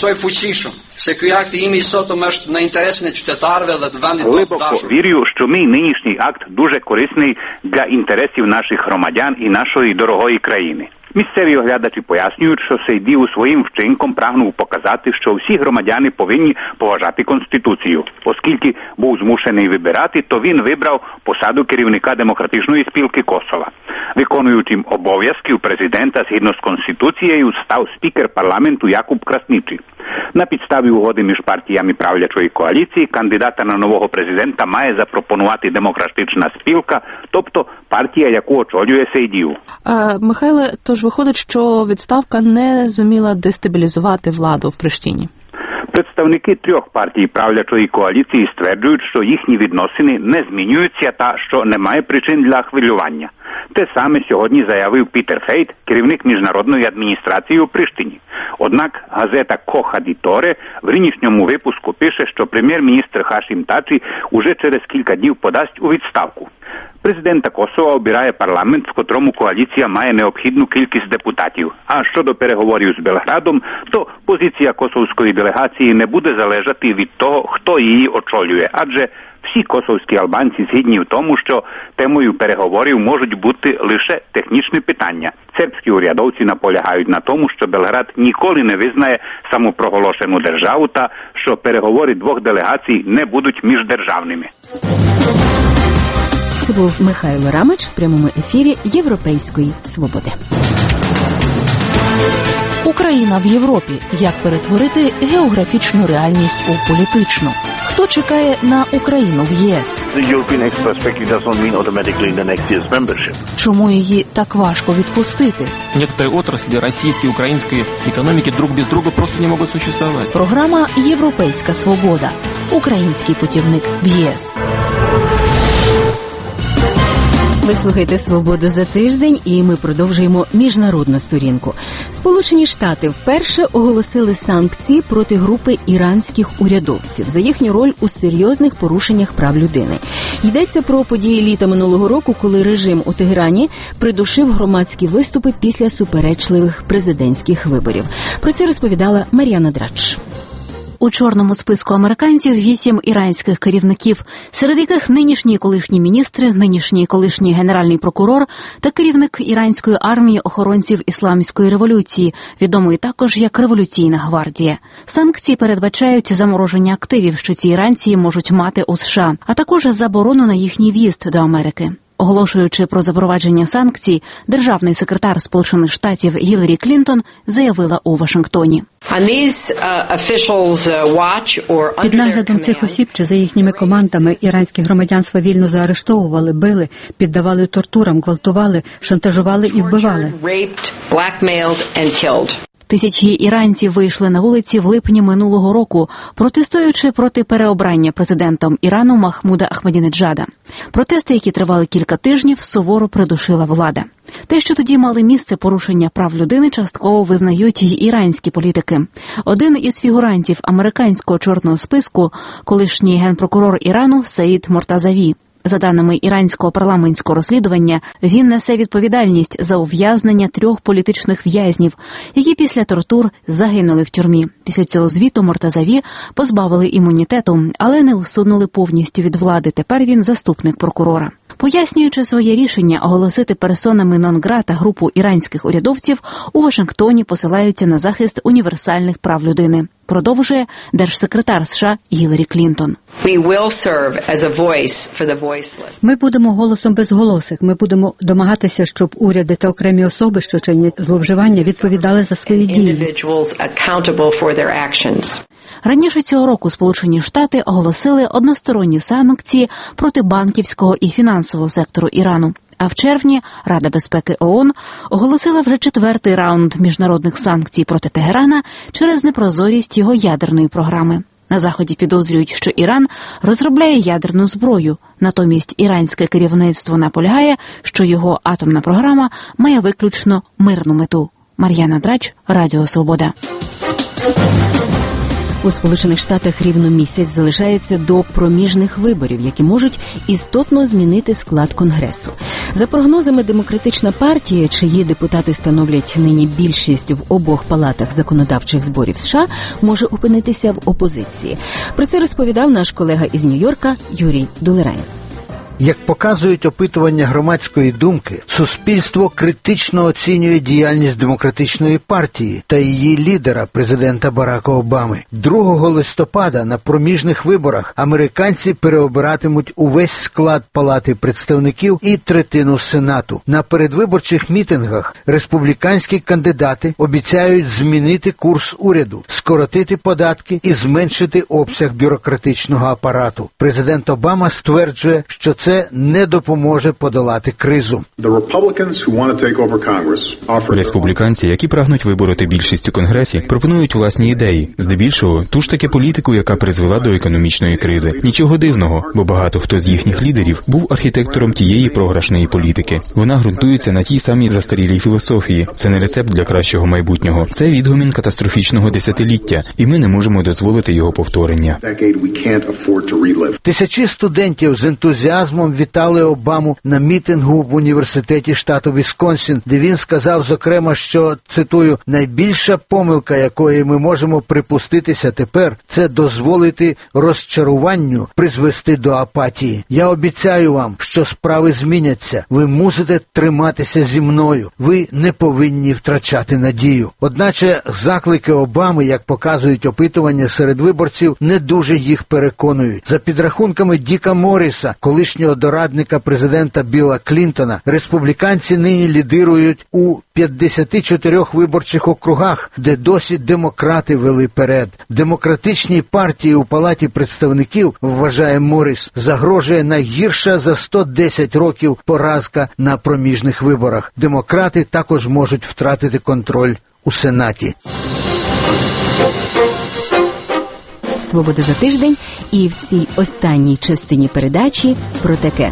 Speaker 7: глибоко вірю, що мій нинішній акт дуже корисний для інтересів наших громадян і нашої дорогої країни. Місцеві оглядачі пояснюють, що Сейдіо своїм вчинком прагнув показати, що всі громадяни повинні поважати Конституцію. Оскільки був змушений вибирати, то він вибрав посаду керівника Демократичної спілки Косова. Виконуючим обов'язків президента згідно з Конституцією став спікер парламенту Якуб Краснічі. На підставі угоди між партіями правлячої коаліції кандидата на нового президента має запропонувати Демократична спілка, тобто партія, яку очолює Сейдіо.
Speaker 8: Михайле, тож виходить, що відставка не зуміла дестабілізувати владу в Приштині?
Speaker 7: Представники трьох партій правлячої коаліції стверджують, що їхні відносини не змінюються та що немає причин для хвилювання. Те саме сьогодні заявив Пітер Фейт, керівник міжнародної адміністрації у Приштині. Однак газета Коха ді Торе в нинішньому випуску пише, що прем'єр-міністр Хашим Тачі уже через кілька днів подасть у відставку. Президента Косова обирає парламент, в котрому коаліція має необхідну кількість депутатів. А щодо переговорів з Белградом, то позиція косовської делегації не буде залежати від того, хто її очолює, адже всі косовські албанці згідні в тому, що темою переговорів можуть бути лише технічні питання. Сербські урядовці наполягають на тому, що Белград ніколи не визнає самопроголошену державу та що переговори двох делегацій не будуть міждержавними.
Speaker 2: Це був Михайло Рамич в прямому ефірі Європейської свободи.
Speaker 8: Україна в Європі. Як перетворити географічну реальність у політичну? Хто чекає на Україну в ЄС? Чому її так важко відпустити?
Speaker 4: Некоторые отрасли российской и украинской экономики друг без друга просто не могут существовать.
Speaker 8: Програма «Європейська свобода». Український путівник в ЄС.
Speaker 2: Ви слухаєте «Свободу за тиждень» і ми продовжуємо міжнародну сторінку. Сполучені Штати вперше оголосили санкції проти групи іранських урядовців за їхню роль у серйозних порушеннях прав людини. Йдеться про події літа минулого року, коли режим у Тегерані придушив громадські виступи після суперечливих президентських виборів. Про це розповідала Мар'яна Драч.
Speaker 9: У чорному списку американців 8 іранських керівників, серед яких нинішні і колишні міністри, нинішній і колишній генеральний прокурор та керівник іранської армії охоронців Ісламської революції, відомої також як Революційна гвардія. Санкції передбачають замороження активів, що ці іранці можуть мати у США, а також заборону на їхній в'їзд до Америки. Оголошуючи про запровадження санкцій, державний секретар Сполучених Штатів Гіларі Клінтон заявила у Вашингтоні.
Speaker 11: Під наглядом цих осіб чи за їхніми командами іранське громадянство вільно заарештовували, били, піддавали тортурам, гвалтували, шантажували і вбивали.
Speaker 9: Тисячі іранців вийшли на вулиці в липні минулого року, протестуючи проти переобрання президентом Ірану Махмуда Ахмадінеджада. Протести, які тривали кілька тижнів, суворо придушила влада. Те, що тоді мали місце порушення прав людини, частково визнають й іранські політики. Один із фігурантів американського чорного списку – колишній генпрокурор Ірану Саїд Мортазаві. За даними іранського парламентського розслідування, він несе відповідальність за ув'язнення 3 політичних в'язнів, які після тортур загинули в тюрмі. Після цього звіту Мортазаві позбавили імунітету, але не усунули повністю від влади. Тепер він заступник прокурора. Пояснюючи своє рішення оголосити персонами нон-грата групу іранських урядовців, у Вашингтоні посилаються на захист універсальних прав людини. Продовжує держсекретар США Гіларі Клінтон.
Speaker 11: Ми будемо голосом безголосих. Ми будемо домагатися, щоб уряди та окремі особи, що чинять зловживання, відповідали за свої дії.
Speaker 9: Раніше цього року Сполучені Штати оголосили односторонні санкції проти банківського і фінансового сектору Ірану. А в червні Рада безпеки ООН оголосила вже 4-й раунд міжнародних санкцій проти Тегерана через непрозорість його ядерної програми. На Заході підозрюють, що Іран розробляє ядерну зброю. Натомість іранське керівництво наполягає, що його атомна програма має виключно мирну мету. Мар'яна Драч, Радіо Свобода.
Speaker 2: У Сполучених Штатах рівно місяць залишається до проміжних виборів, які можуть істотно змінити склад Конгресу. За прогнозами Демократична партія, чиї депутати становлять нині більшість в обох палатах законодавчих зборів США, може опинитися в опозиції. Про це розповідав наш колега із Нью-Йорка Юрій Долераєв.
Speaker 20: Як показують опитування громадської думки, суспільство критично оцінює діяльність Демократичної партії та її лідера, президента Барака Обами. 2 листопада на проміжних виборах американці переобиратимуть увесь склад Палати представників і третину Сенату. На передвиборчих мітингах республіканські кандидати обіцяють змінити курс уряду, скоротити податки і зменшити обсяг бюрократичного апарату. Президент Обама стверджує, що це не допоможе подолати кризу.
Speaker 28: Республіканці, які прагнуть вибороти більшість у Конгресі, пропонують власні ідеї. Здебільшого, ту ж таки політику, яка призвела до економічної кризи. Нічого дивного, бо багато хто з їхніх лідерів був архітектором тієї програшної політики. Вона ґрунтується на тій самій застарілій філософії. Це не рецепт для кращого майбутнього. Це відгомін катастрофічного десятиліття, і ми не можемо дозволити його повторення.
Speaker 20: Тисячі студентів з ентузіазмом вітали Обаму на мітингу в університеті штату Вісконсін, де він сказав, зокрема, що, цитую, «найбільша помилка, якої ми можемо припуститися тепер, це дозволити розчаруванню призвести до апатії. Я обіцяю вам, що справи зміняться. Ви мусите триматися зі мною. Ви не повинні втрачати надію». Одначе заклики Обами, як показують опитування серед виборців, не дуже їх переконують. За підрахунками Діка Морріса, колишнього колишнього дорадника президента Білла Клінтона, республіканці нині лідирують у 54 виборчих округах, де досі демократи вели перед. Демократичній партії у Палаті представників, вважає Морріс, загрожує найгірша за 110 років поразка на проміжних виборах. Демократи також можуть втратити контроль у Сенаті.
Speaker 2: «Свобода за тиждень» і в цій останній частині передачі про таке.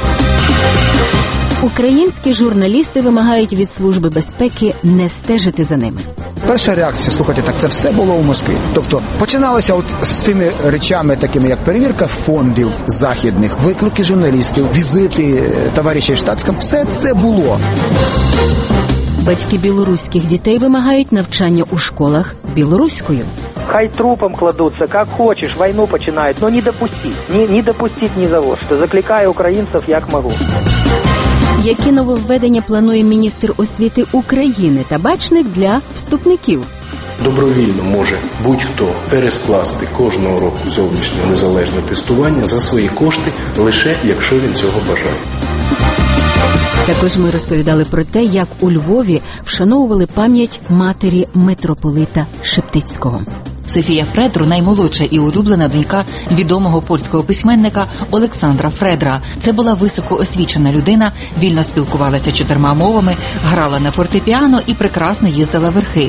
Speaker 2: Українські журналісти вимагають від Служби безпеки не стежити за ними.
Speaker 10: Перша реакція, слухайте, так це все було у Москві. Тобто починалося от з цими речами, такими як перевірка фондів західних, виклики журналістів, візити товаришів штатським. Все це було.
Speaker 2: Батьки білоруських дітей вимагають навчання у школах білоруською.
Speaker 13: Хай трупом кладутся, как хочешь, войну починают, но не допустить. Не допустить ни за что. Закликаю українців, як можу.
Speaker 2: Які нововведення планує міністр освіти України Табачник для вступників?
Speaker 12: Добровільно може будь-хто перескласти кожного року зовнішнє незалежне тестування за свої кошти, лише якщо він цього бажає.
Speaker 2: Також ми розповідали про те, як у Львові вшановували пам'ять матері митрополита Шептицького.
Speaker 9: Софія Фредро – наймолодша і улюблена донька відомого польського письменника Олександра Фредра. Це була високоосвічена людина, вільно спілкувалася 4 мовами, грала на фортепіано і прекрасно їздила верхи.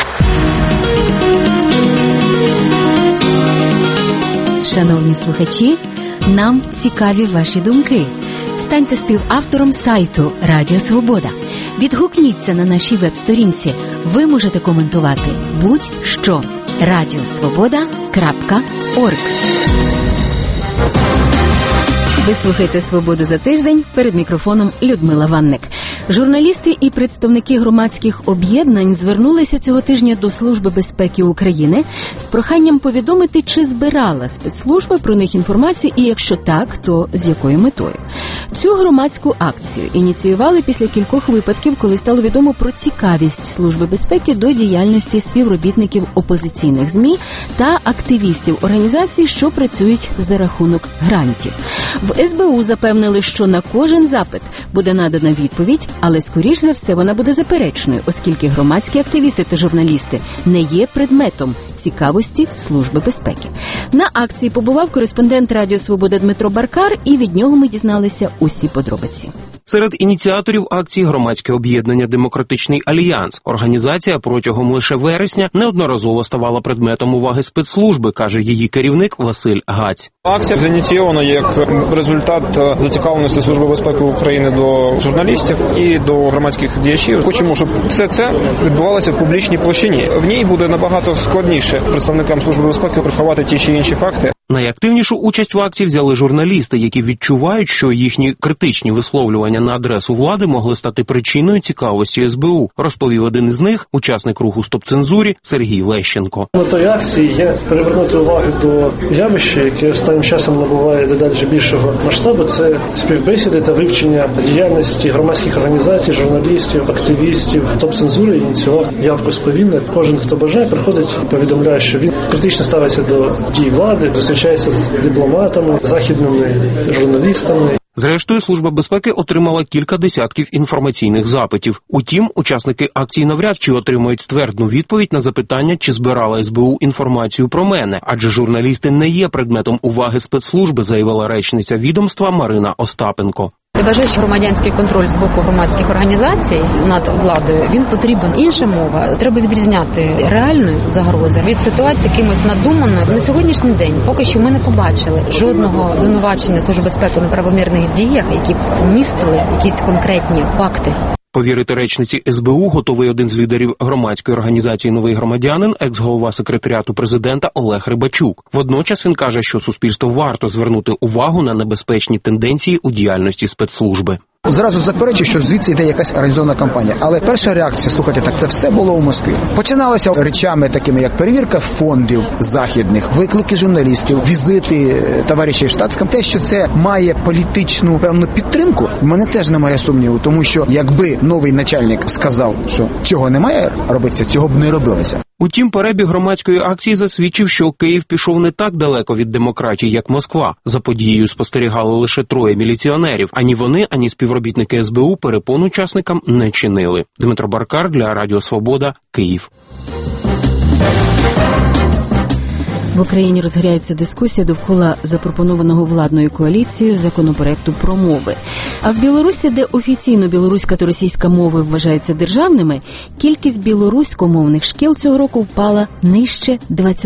Speaker 2: Шановні слухачі, нам цікаві ваші думки. Станьте співавтором сайту Радіо Свобода. Відгукніться на нашій веб-сторінці. Ви можете коментувати будь-що. radiosvoboda.org. Ви слухаєте «Свободу за тиждень», перед мікрофоном Людмила Ванник. Журналісти і представники громадських об'єднань звернулися цього тижня до Служби безпеки України з проханням повідомити, чи збирала спецслужба про них інформацію і якщо так, то з якою метою. Цю громадську акцію ініціювали після кількох випадків, коли стало відомо про цікавість Служби безпеки до діяльності співробітників опозиційних ЗМІ та активістів організацій, що працюють за рахунок грантів. В СБУ запевнили, що на кожен запит буде надана відповідь, але скоріш за все вона буде заперечною, оскільки громадські активісти та журналісти не є предметом цікавості Служби безпеки. На акції побував кореспондент Радіо Свобода Дмитро Баркар, і від нього ми дізналися усі подробиці.
Speaker 15: Серед ініціаторів акції громадське об'єднання «Демократичний альянс». Організація протягом лише вересня неодноразово ставала предметом уваги спецслужби, каже її керівник Василь Гаць.
Speaker 21: Акція зініційована як результат зацікавленості Служби безпеки України до журналістів і до громадських діячів. Хочемо, щоб все це відбувалося в публічній площині. В ній буде набагато складніше представникам Служби безпеки приховати ті чи інші факти.
Speaker 15: Найактивнішу участь в акції взяли журналісти, які відчувають, що їхні критичні висловлювання на адресу влади могли стати причиною цікавості СБУ, розповів один із них, учасник руху «Стоп-цензурі» Сергій Лещенко.
Speaker 22: Метою акції є привернути увагу до явища, яке останнім часом набуває дедалі більшого масштабу. Це співбесіди та вивчення діяльності громадських організацій, журналістів, активістів. «Стоп-цензурі» ініціював явку з повіння. Кожен, хто бажає, приходить і повідомляє, що він критично ставиться до дій влади, зустрічається з дипломатами, західними журналістами.
Speaker 15: Зрештою, Служба безпеки отримала кілька десятків інформаційних запитів. Утім, учасники акції навряд чи отримають ствердну відповідь на запитання, чи збирала СБУ інформацію про мене, адже журналісти не є предметом уваги спецслужби, заявила речниця відомства Марина Остапенко.
Speaker 23: Я вважаю, що громадянський контроль з боку громадських організацій над владою, він потрібен. Інша мова. Треба відрізняти реальну загрозу від ситуації якимось надуманою. На сьогоднішній день поки що ми не побачили жодного звинувачення Служби безпеки на правомірних діях, які б містили якісь конкретні факти.
Speaker 15: Повірити речниці СБУ готовий один з лідерів громадської організації «Новий громадянин», екс-голова секретаріату президента Олег Рибачук. Водночас він каже, що суспільству варто звернути увагу на небезпечні тенденції у діяльності спецслужби.
Speaker 10: Зразу заперечу, що звідси йде якась організована кампанія. Але перша реакція, слухайте, так це все було у Москві. Починалося речами такими, як перевірка фондів західних, виклики журналістів, візити товаришів штатським. Те, що це має політичну певну підтримку, в мене теж немає сумніву, тому що якби новий начальник сказав, що цього не має робитися, цього б не робилося.
Speaker 15: Утім, перебіг громадської акції засвідчив, що Київ пішов не так далеко від демократії, як Москва. За подією спостерігали лише 3 міліціонерів. Ані вони, ані співробітники СБУ перепон учасникам не чинили. Дмитро Баркар для Радіо Свобода, Київ.
Speaker 2: В Україні розгоряється дискусія довкола запропонованого владною коаліцією законопроекту про мови. А в Білорусі, де офіційно білоруська та російська мови вважаються державними, кількість білоруськомовних шкіл цього року впала нижче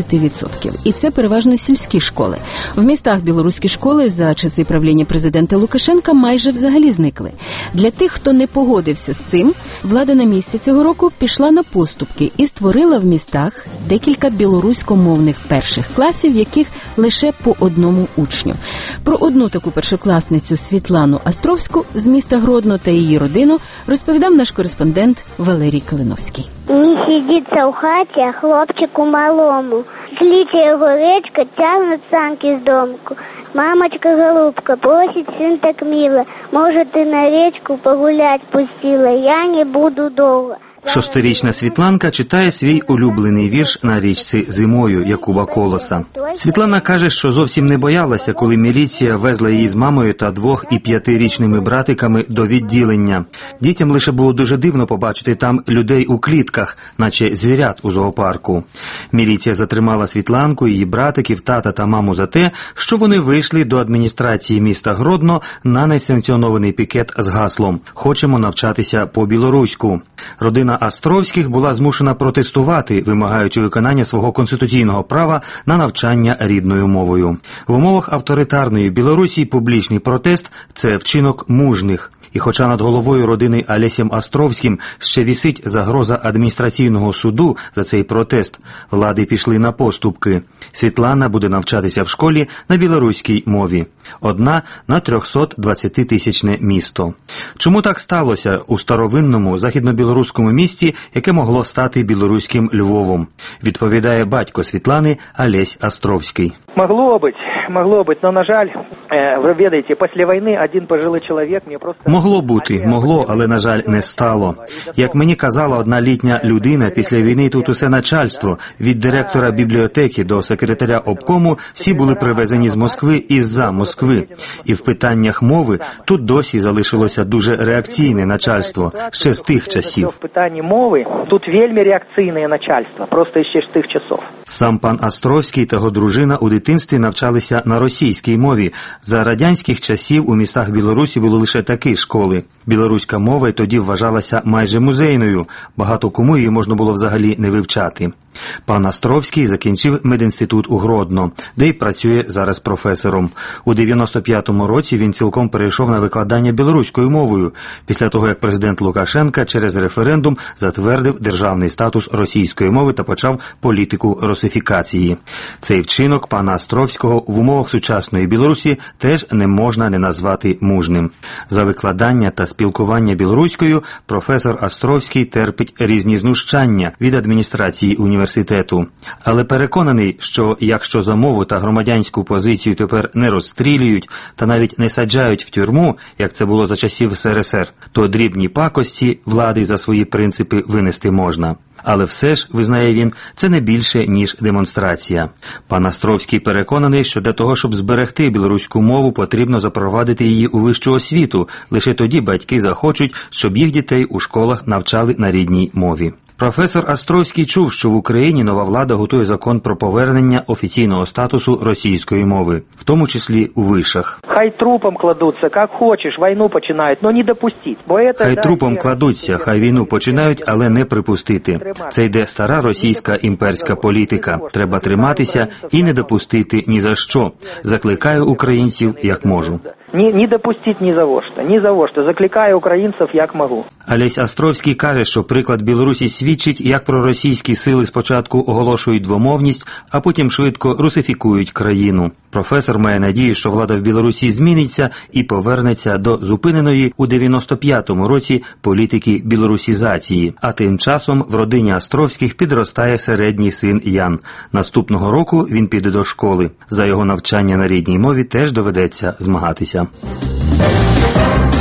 Speaker 2: 20%. І це переважно сільські школи. В містах білоруські школи за часи правління президента Лукашенка майже взагалі зникли. Для тих, хто не погодився з цим, влада на місці цього року пішла на поступки і створила в містах декілька білоруськомовних перших класів, яких лише по одному учню. Про одну таку першокласницю Світлану Астровську з міста Гродно та її родину розповідав наш кореспондент Валерій Калиновський.
Speaker 1: Не сидиться у хаті, а хлопчику малому. Зліття його речка, тягнуть санки з домку. Мамочка-голубка просить син так мило, може ти на річку погулять пустила, я не буду довго.
Speaker 14: Шостирічна Світланка читає свій улюблений вірш на річці «Зимою» Якуба Колоса. Світлана каже, що зовсім не боялася, коли міліція везла її з мамою та 2- і 5-річними братиками до відділення. Дітям лише було дуже дивно побачити там людей у клітках, наче звірят у зоопарку. Міліція затримала Світланку, її братиків, тата та маму за те, що вони вийшли до адміністрації міста Гродно на несанкціонований пікет з гаслом «Хочемо навчатися по-білоруську». Родина Астровських була змушена протестувати, вимагаючи виконання свого конституційного права на навчання рідною мовою. В умовах авторитарної Білорусі публічний протест – це вчинок мужних. І хоча над головою родини Олесем Астровським ще вісить загроза адміністраційного суду за цей протест, влади пішли на поступки. Світлана буде навчатися в школі на білоруській мові. Одна на 320-тисячне місто. Чому так сталося у старовинному західнобілоруському місті, яке могло стати білоруським Львовом? Відповідає батько Світлани Олесь Астровський.
Speaker 16: Могло бути, но, на жаль, ви ведаєте, після війни один пожилий чоловік мені просто...
Speaker 14: Могло, але, на жаль, не стало. Як мені казала одна літня людина, після війни тут усе начальство, від директора бібліотеки до секретаря обкому, всі були привезені з Москви і з-за Москви. І в питаннях мови тут досі залишилося дуже реакційне начальство, ще з тих часів.
Speaker 16: В питанні мови тут вельми реакційне начальство, просто ще з тих часов.
Speaker 14: Сам пан Астровський та його дружина у дитинстві навчалися на російській мові. За радянських часів у містах Білорусі були лише такі школи. Білоруська мова й тоді вважалася майже музейною. Багато кому її можна було взагалі не вивчати. Пан Астровський закінчив медінститут у Гродно, де й працює зараз професором. У 95-му році він цілком перейшов на викладання білоруською мовою, після того, як президент Лукашенка через референдум затвердив державний статус російської мови та почав політику русифікації. Цей вчинок пана Астровського в умовах сучасної Білорусі теж не можна не назвати мужним. За викладання та спілкування білоруською професор Астровський терпить різні знущання від адміністрації університету. Але переконаний, що якщо за мову та громадянську позицію тепер не розстрілюють та навіть не саджають в тюрму, як це було за часів СРСР, то дрібні пакості влади за свої принципи винести можна. Але все ж, визнає він, це не більше, ніж демонстрація. Пан Астровський переконаний, що для того, щоб зберегти білоруську мову, потрібно запровадити її у вищу освіту. Лише тоді батьки захочуть, щоб їх дітей у школах навчали на рідній мові. Професор Астровський чув, що в Україні нова влада готує закон про повернення офіційного статусу російської мови, в тому числі у вишах.
Speaker 16: Хай трупом кладуться, як хочеш, війну починають, але не допустити.
Speaker 14: Хай трупом кладуться, хай війну починають, але не припустити. Це йде стара російська імперська політика. Треба триматися і не допустити ні за що. Закликаю українців, як можу.
Speaker 16: Не допустити ні за що. Закликаю українців, як можу.
Speaker 14: Олесь Астровський каже, що приклад Білорусі свідчить, як проросійські сили спочатку оголошують двомовність, а потім швидко русифікують країну. Професор має надію, що влада в Білорусі зміниться і повернеться до зупиненої у 95-му році політики білорусізації. А тим часом в родині Астровських підростає середній син Ян. Наступного року він піде до школи. За його навчання на рідній мові теж доведеться змагатися.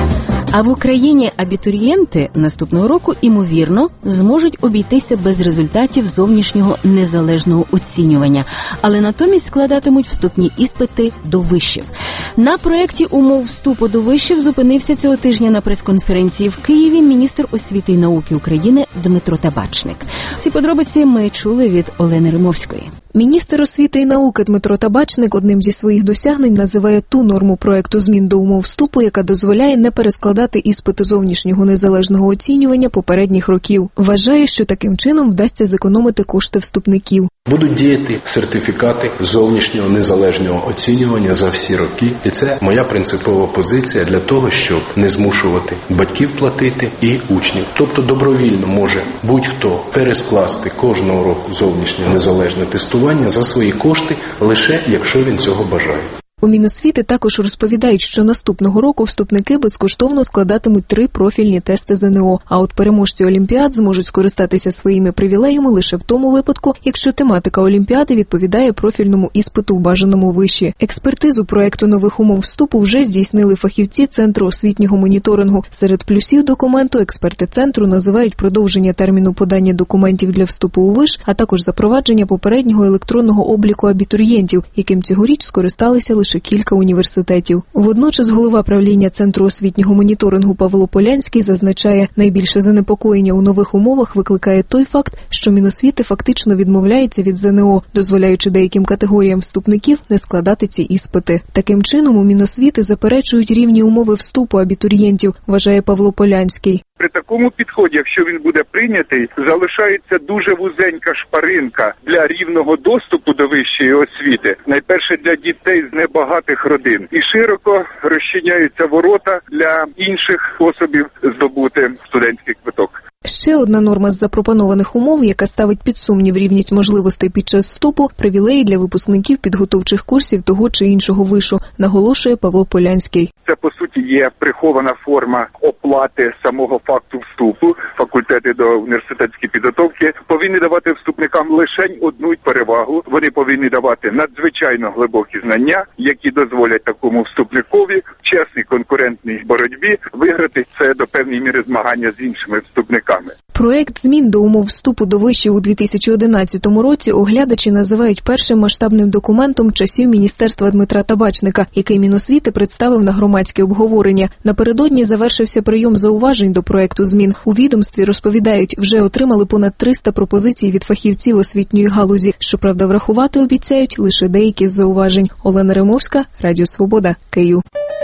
Speaker 2: А в Україні абітурієнти наступного року, імовірно, зможуть обійтися без результатів зовнішнього незалежного оцінювання, але натомість складатимуть вступні іспити до вишів. На проєкті умов вступу до вишів зупинився цього тижня на прес-конференції в Києві міністр освіти і науки України Дмитро Табачник. Ці подробиці ми чули від Олени Римовської.
Speaker 3: Міністр освіти і науки Дмитро Табачник одним зі своїх досягнень називає ту норму проекту змін до умов вступу, яка дозволяє не перескладати іспити зовнішнього незалежного оцінювання попередніх років. Вважає, що таким чином вдасться зекономити кошти вступників.
Speaker 12: Будуть діяти сертифікати зовнішнього незалежного оцінювання за всі роки. І це моя принципова позиція для того, щоб не змушувати батьків платити і учнів. Тобто добровільно може будь-хто перескласти кожного року зовнішнє незалежне тестування за свої кошти, лише якщо він цього бажає.
Speaker 3: У Міносвіти також розповідають, що наступного року вступники безкоштовно складатимуть 3 профільні тести ЗНО, а от переможці олімпіад зможуть скористатися своїми привілеями лише в тому випадку, якщо тематика олімпіади відповідає профільному іспиту в бажаному виші. Експертизу проекту нових умов вступу вже здійснили фахівці Центру освітнього моніторингу. Серед плюсів документу експерти центру називають продовження терміну подання документів для вступу у виш, а також запровадження попереднього електронного обліку абітурієнтів, яким цьогоріч скористалися лише кілька університетів. Водночас голова правління Центру освітнього моніторингу Павло Полянський зазначає, найбільше занепокоєння у нових умовах викликає той факт, що Міносвіти фактично відмовляється від ЗНО, дозволяючи деяким категоріям вступників не складати ці іспити. Таким чином у Міносвіти заперечують рівні умови вступу абітурієнтів, вважає Павло Полянський.
Speaker 17: При такому підході, якщо він буде прийнятий, залишається дуже вузенька шпаринка для рівного доступу до вищої освіти, найперше для дітей з небагатих родин, і широко розчиняються ворота для інших способів здобути студентський квиток.
Speaker 3: Ще одна норма з запропонованих умов, яка ставить під сумнів рівність можливостей під час вступу – привілеї для випускників підготовчих курсів того чи іншого вишу, наголошує Павло Полянський.
Speaker 17: Це, по суті, є прихована форма оплати самого факту вступу. Факультети до університетської підготовки повинні давати вступникам лише одну перевагу. Вони повинні давати надзвичайно глибокі знання, які дозволять такому вступникові в чесній конкурентній боротьбі виграти це до певної міри змагання з іншими вступниками.
Speaker 3: Проект змін до умов вступу до вишів у 2011 році оглядачі називають першим масштабним документом часів міністерства Дмитра Табачника, який Міносвіти представив на громадське обговорення. Напередодні завершився прийом зауважень до проекту змін. У відомстві розповідають, вже отримали понад 300 пропозицій від фахівців освітньої галузі. Щоправда, врахувати обіцяють лише деякі з зауважень. Олена Римовська, Радіо Свобода, Київ.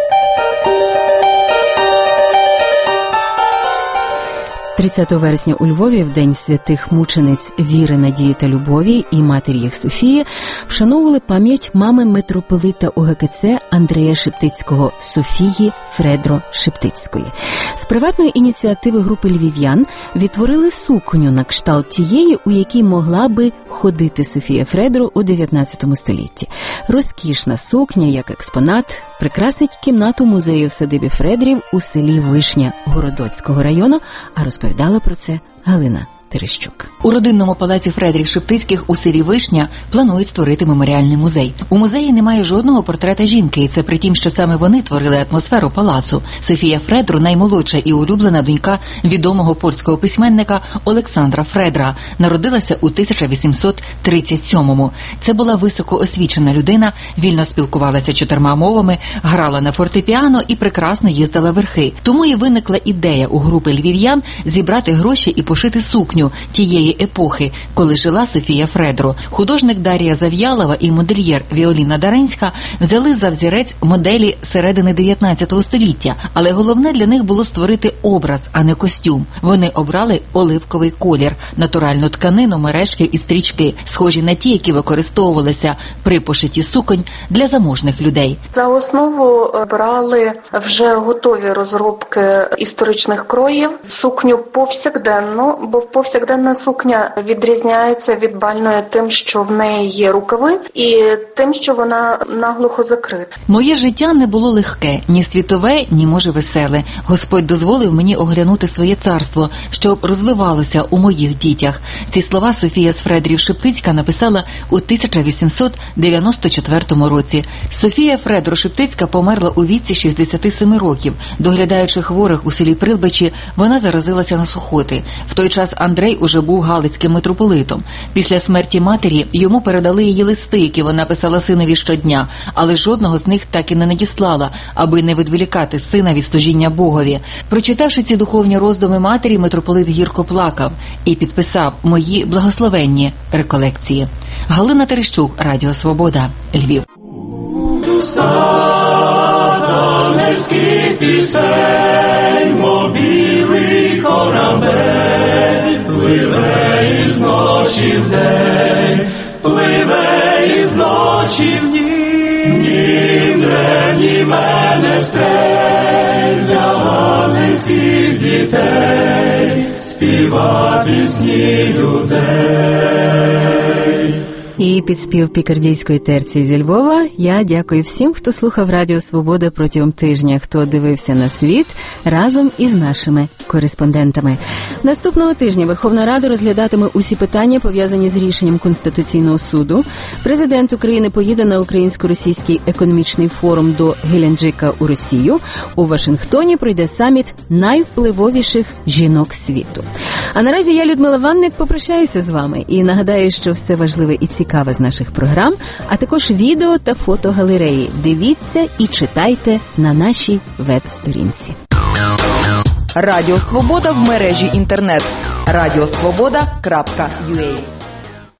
Speaker 2: 30 вересня у Львові, в День святих мучениць Віри, Надії та Любові і матері їх Софії, вшановували пам'ять мами митрополита УГКЦ Андрея Шептицького Софії Фредро Шептицької. З приватної ініціативи групи львів'ян відтворили сукню на кшталт тієї, у якій могла би ходити Софія Фредро у 19 столітті. Розкішна сукня, як експонат, прикрасить кімнату музею в садибі Фредрів у селі Вишня Городоцького району, а розповідала про це Галина Терещук.
Speaker 18: У родинному палаці Фредрів Шептицьких у селі Вишня планують створити меморіальний музей. У музеї немає жодного портрета жінки, і це при тім, що саме вони творили атмосферу палацу. Софія Фредро – наймолодша і улюблена донька відомого польського письменника Олександра Фредра. Народилася у 1837-му. Це була високоосвічена людина, вільно спілкувалася 4 мовами, грала на фортепіано і прекрасно їздила верхи. Тому і виникла ідея у групи львів'ян зібрати гроші і пошити сукню тієї епохи, коли жила Софія Фредро. Художник Дар'я Зав'ялова і модельєр Віоліна Даренська взяли за взірець моделі середини 19 століття, але головне для них було створити образ, а не костюм. Вони обрали оливковий колір, натуральну тканину, мережки і стрічки, схожі на ті, які використовувалися при пошитті суконь для заможних людей.
Speaker 19: За основу брали вже готові розробки історичних кроїв, сукню повсякденну, бо в повсякденна сукня відрізняється від бальної тим, що в неї є рукави, і тим, що вона наглухо закрита.
Speaker 18: Моє життя не було легке, ні світове, ні, може, веселе. Господь дозволив мені оглянути своє царство, щоб розвивалося у моїх дітях. Ці слова Софія з Фредрів-Шептицька написала у 1894 році. Софія Фредро-Шептицька померла у віці 67 років. Доглядаючи хворих у селі Прилбичі, вона заразилася на сухоти. В той час Андрей уже був галицьким митрополитом. Після смерті матері йому передали її листи, які вона писала синові щодня, але жодного з них так і не надіслала, аби не відволікати сина від служіння Богові. Прочитавши ці духовні роздуми матері, митрополит гірко плакав і підписав «Мої благословенні реколекції». Галина Терещук, Радіо Свобода, Львів.
Speaker 4: Ангельських пісень, мов білий корабель, пливе із ночі в день, пливе із ночі в днім, древній мене стрель, для ангельських дітей, співа пісні людей.
Speaker 2: І під спів пікардійської терції зі Львова я дякую всім, хто слухав Радіо Свобода протягом тижня, хто дивився на світ разом із нашими кореспондентами. Наступного тижня Верховна Рада розглядатиме усі питання, пов'язані з рішенням Конституційного суду. Президент України поїде на українсько-російський економічний форум до Геленджика у Росію. У Вашингтоні пройде саміт найвпливовіших жінок світу. А наразі я, Людмила Ванник, попрощаюся з вами і нагадаю, що все важливе і цікаве з наших програм, а також відео та фотогалереї. Дивіться і читайте на нашій веб-сторінці.
Speaker 5: Радіо Свобода в мережі інтернет. Радіосвобода.ua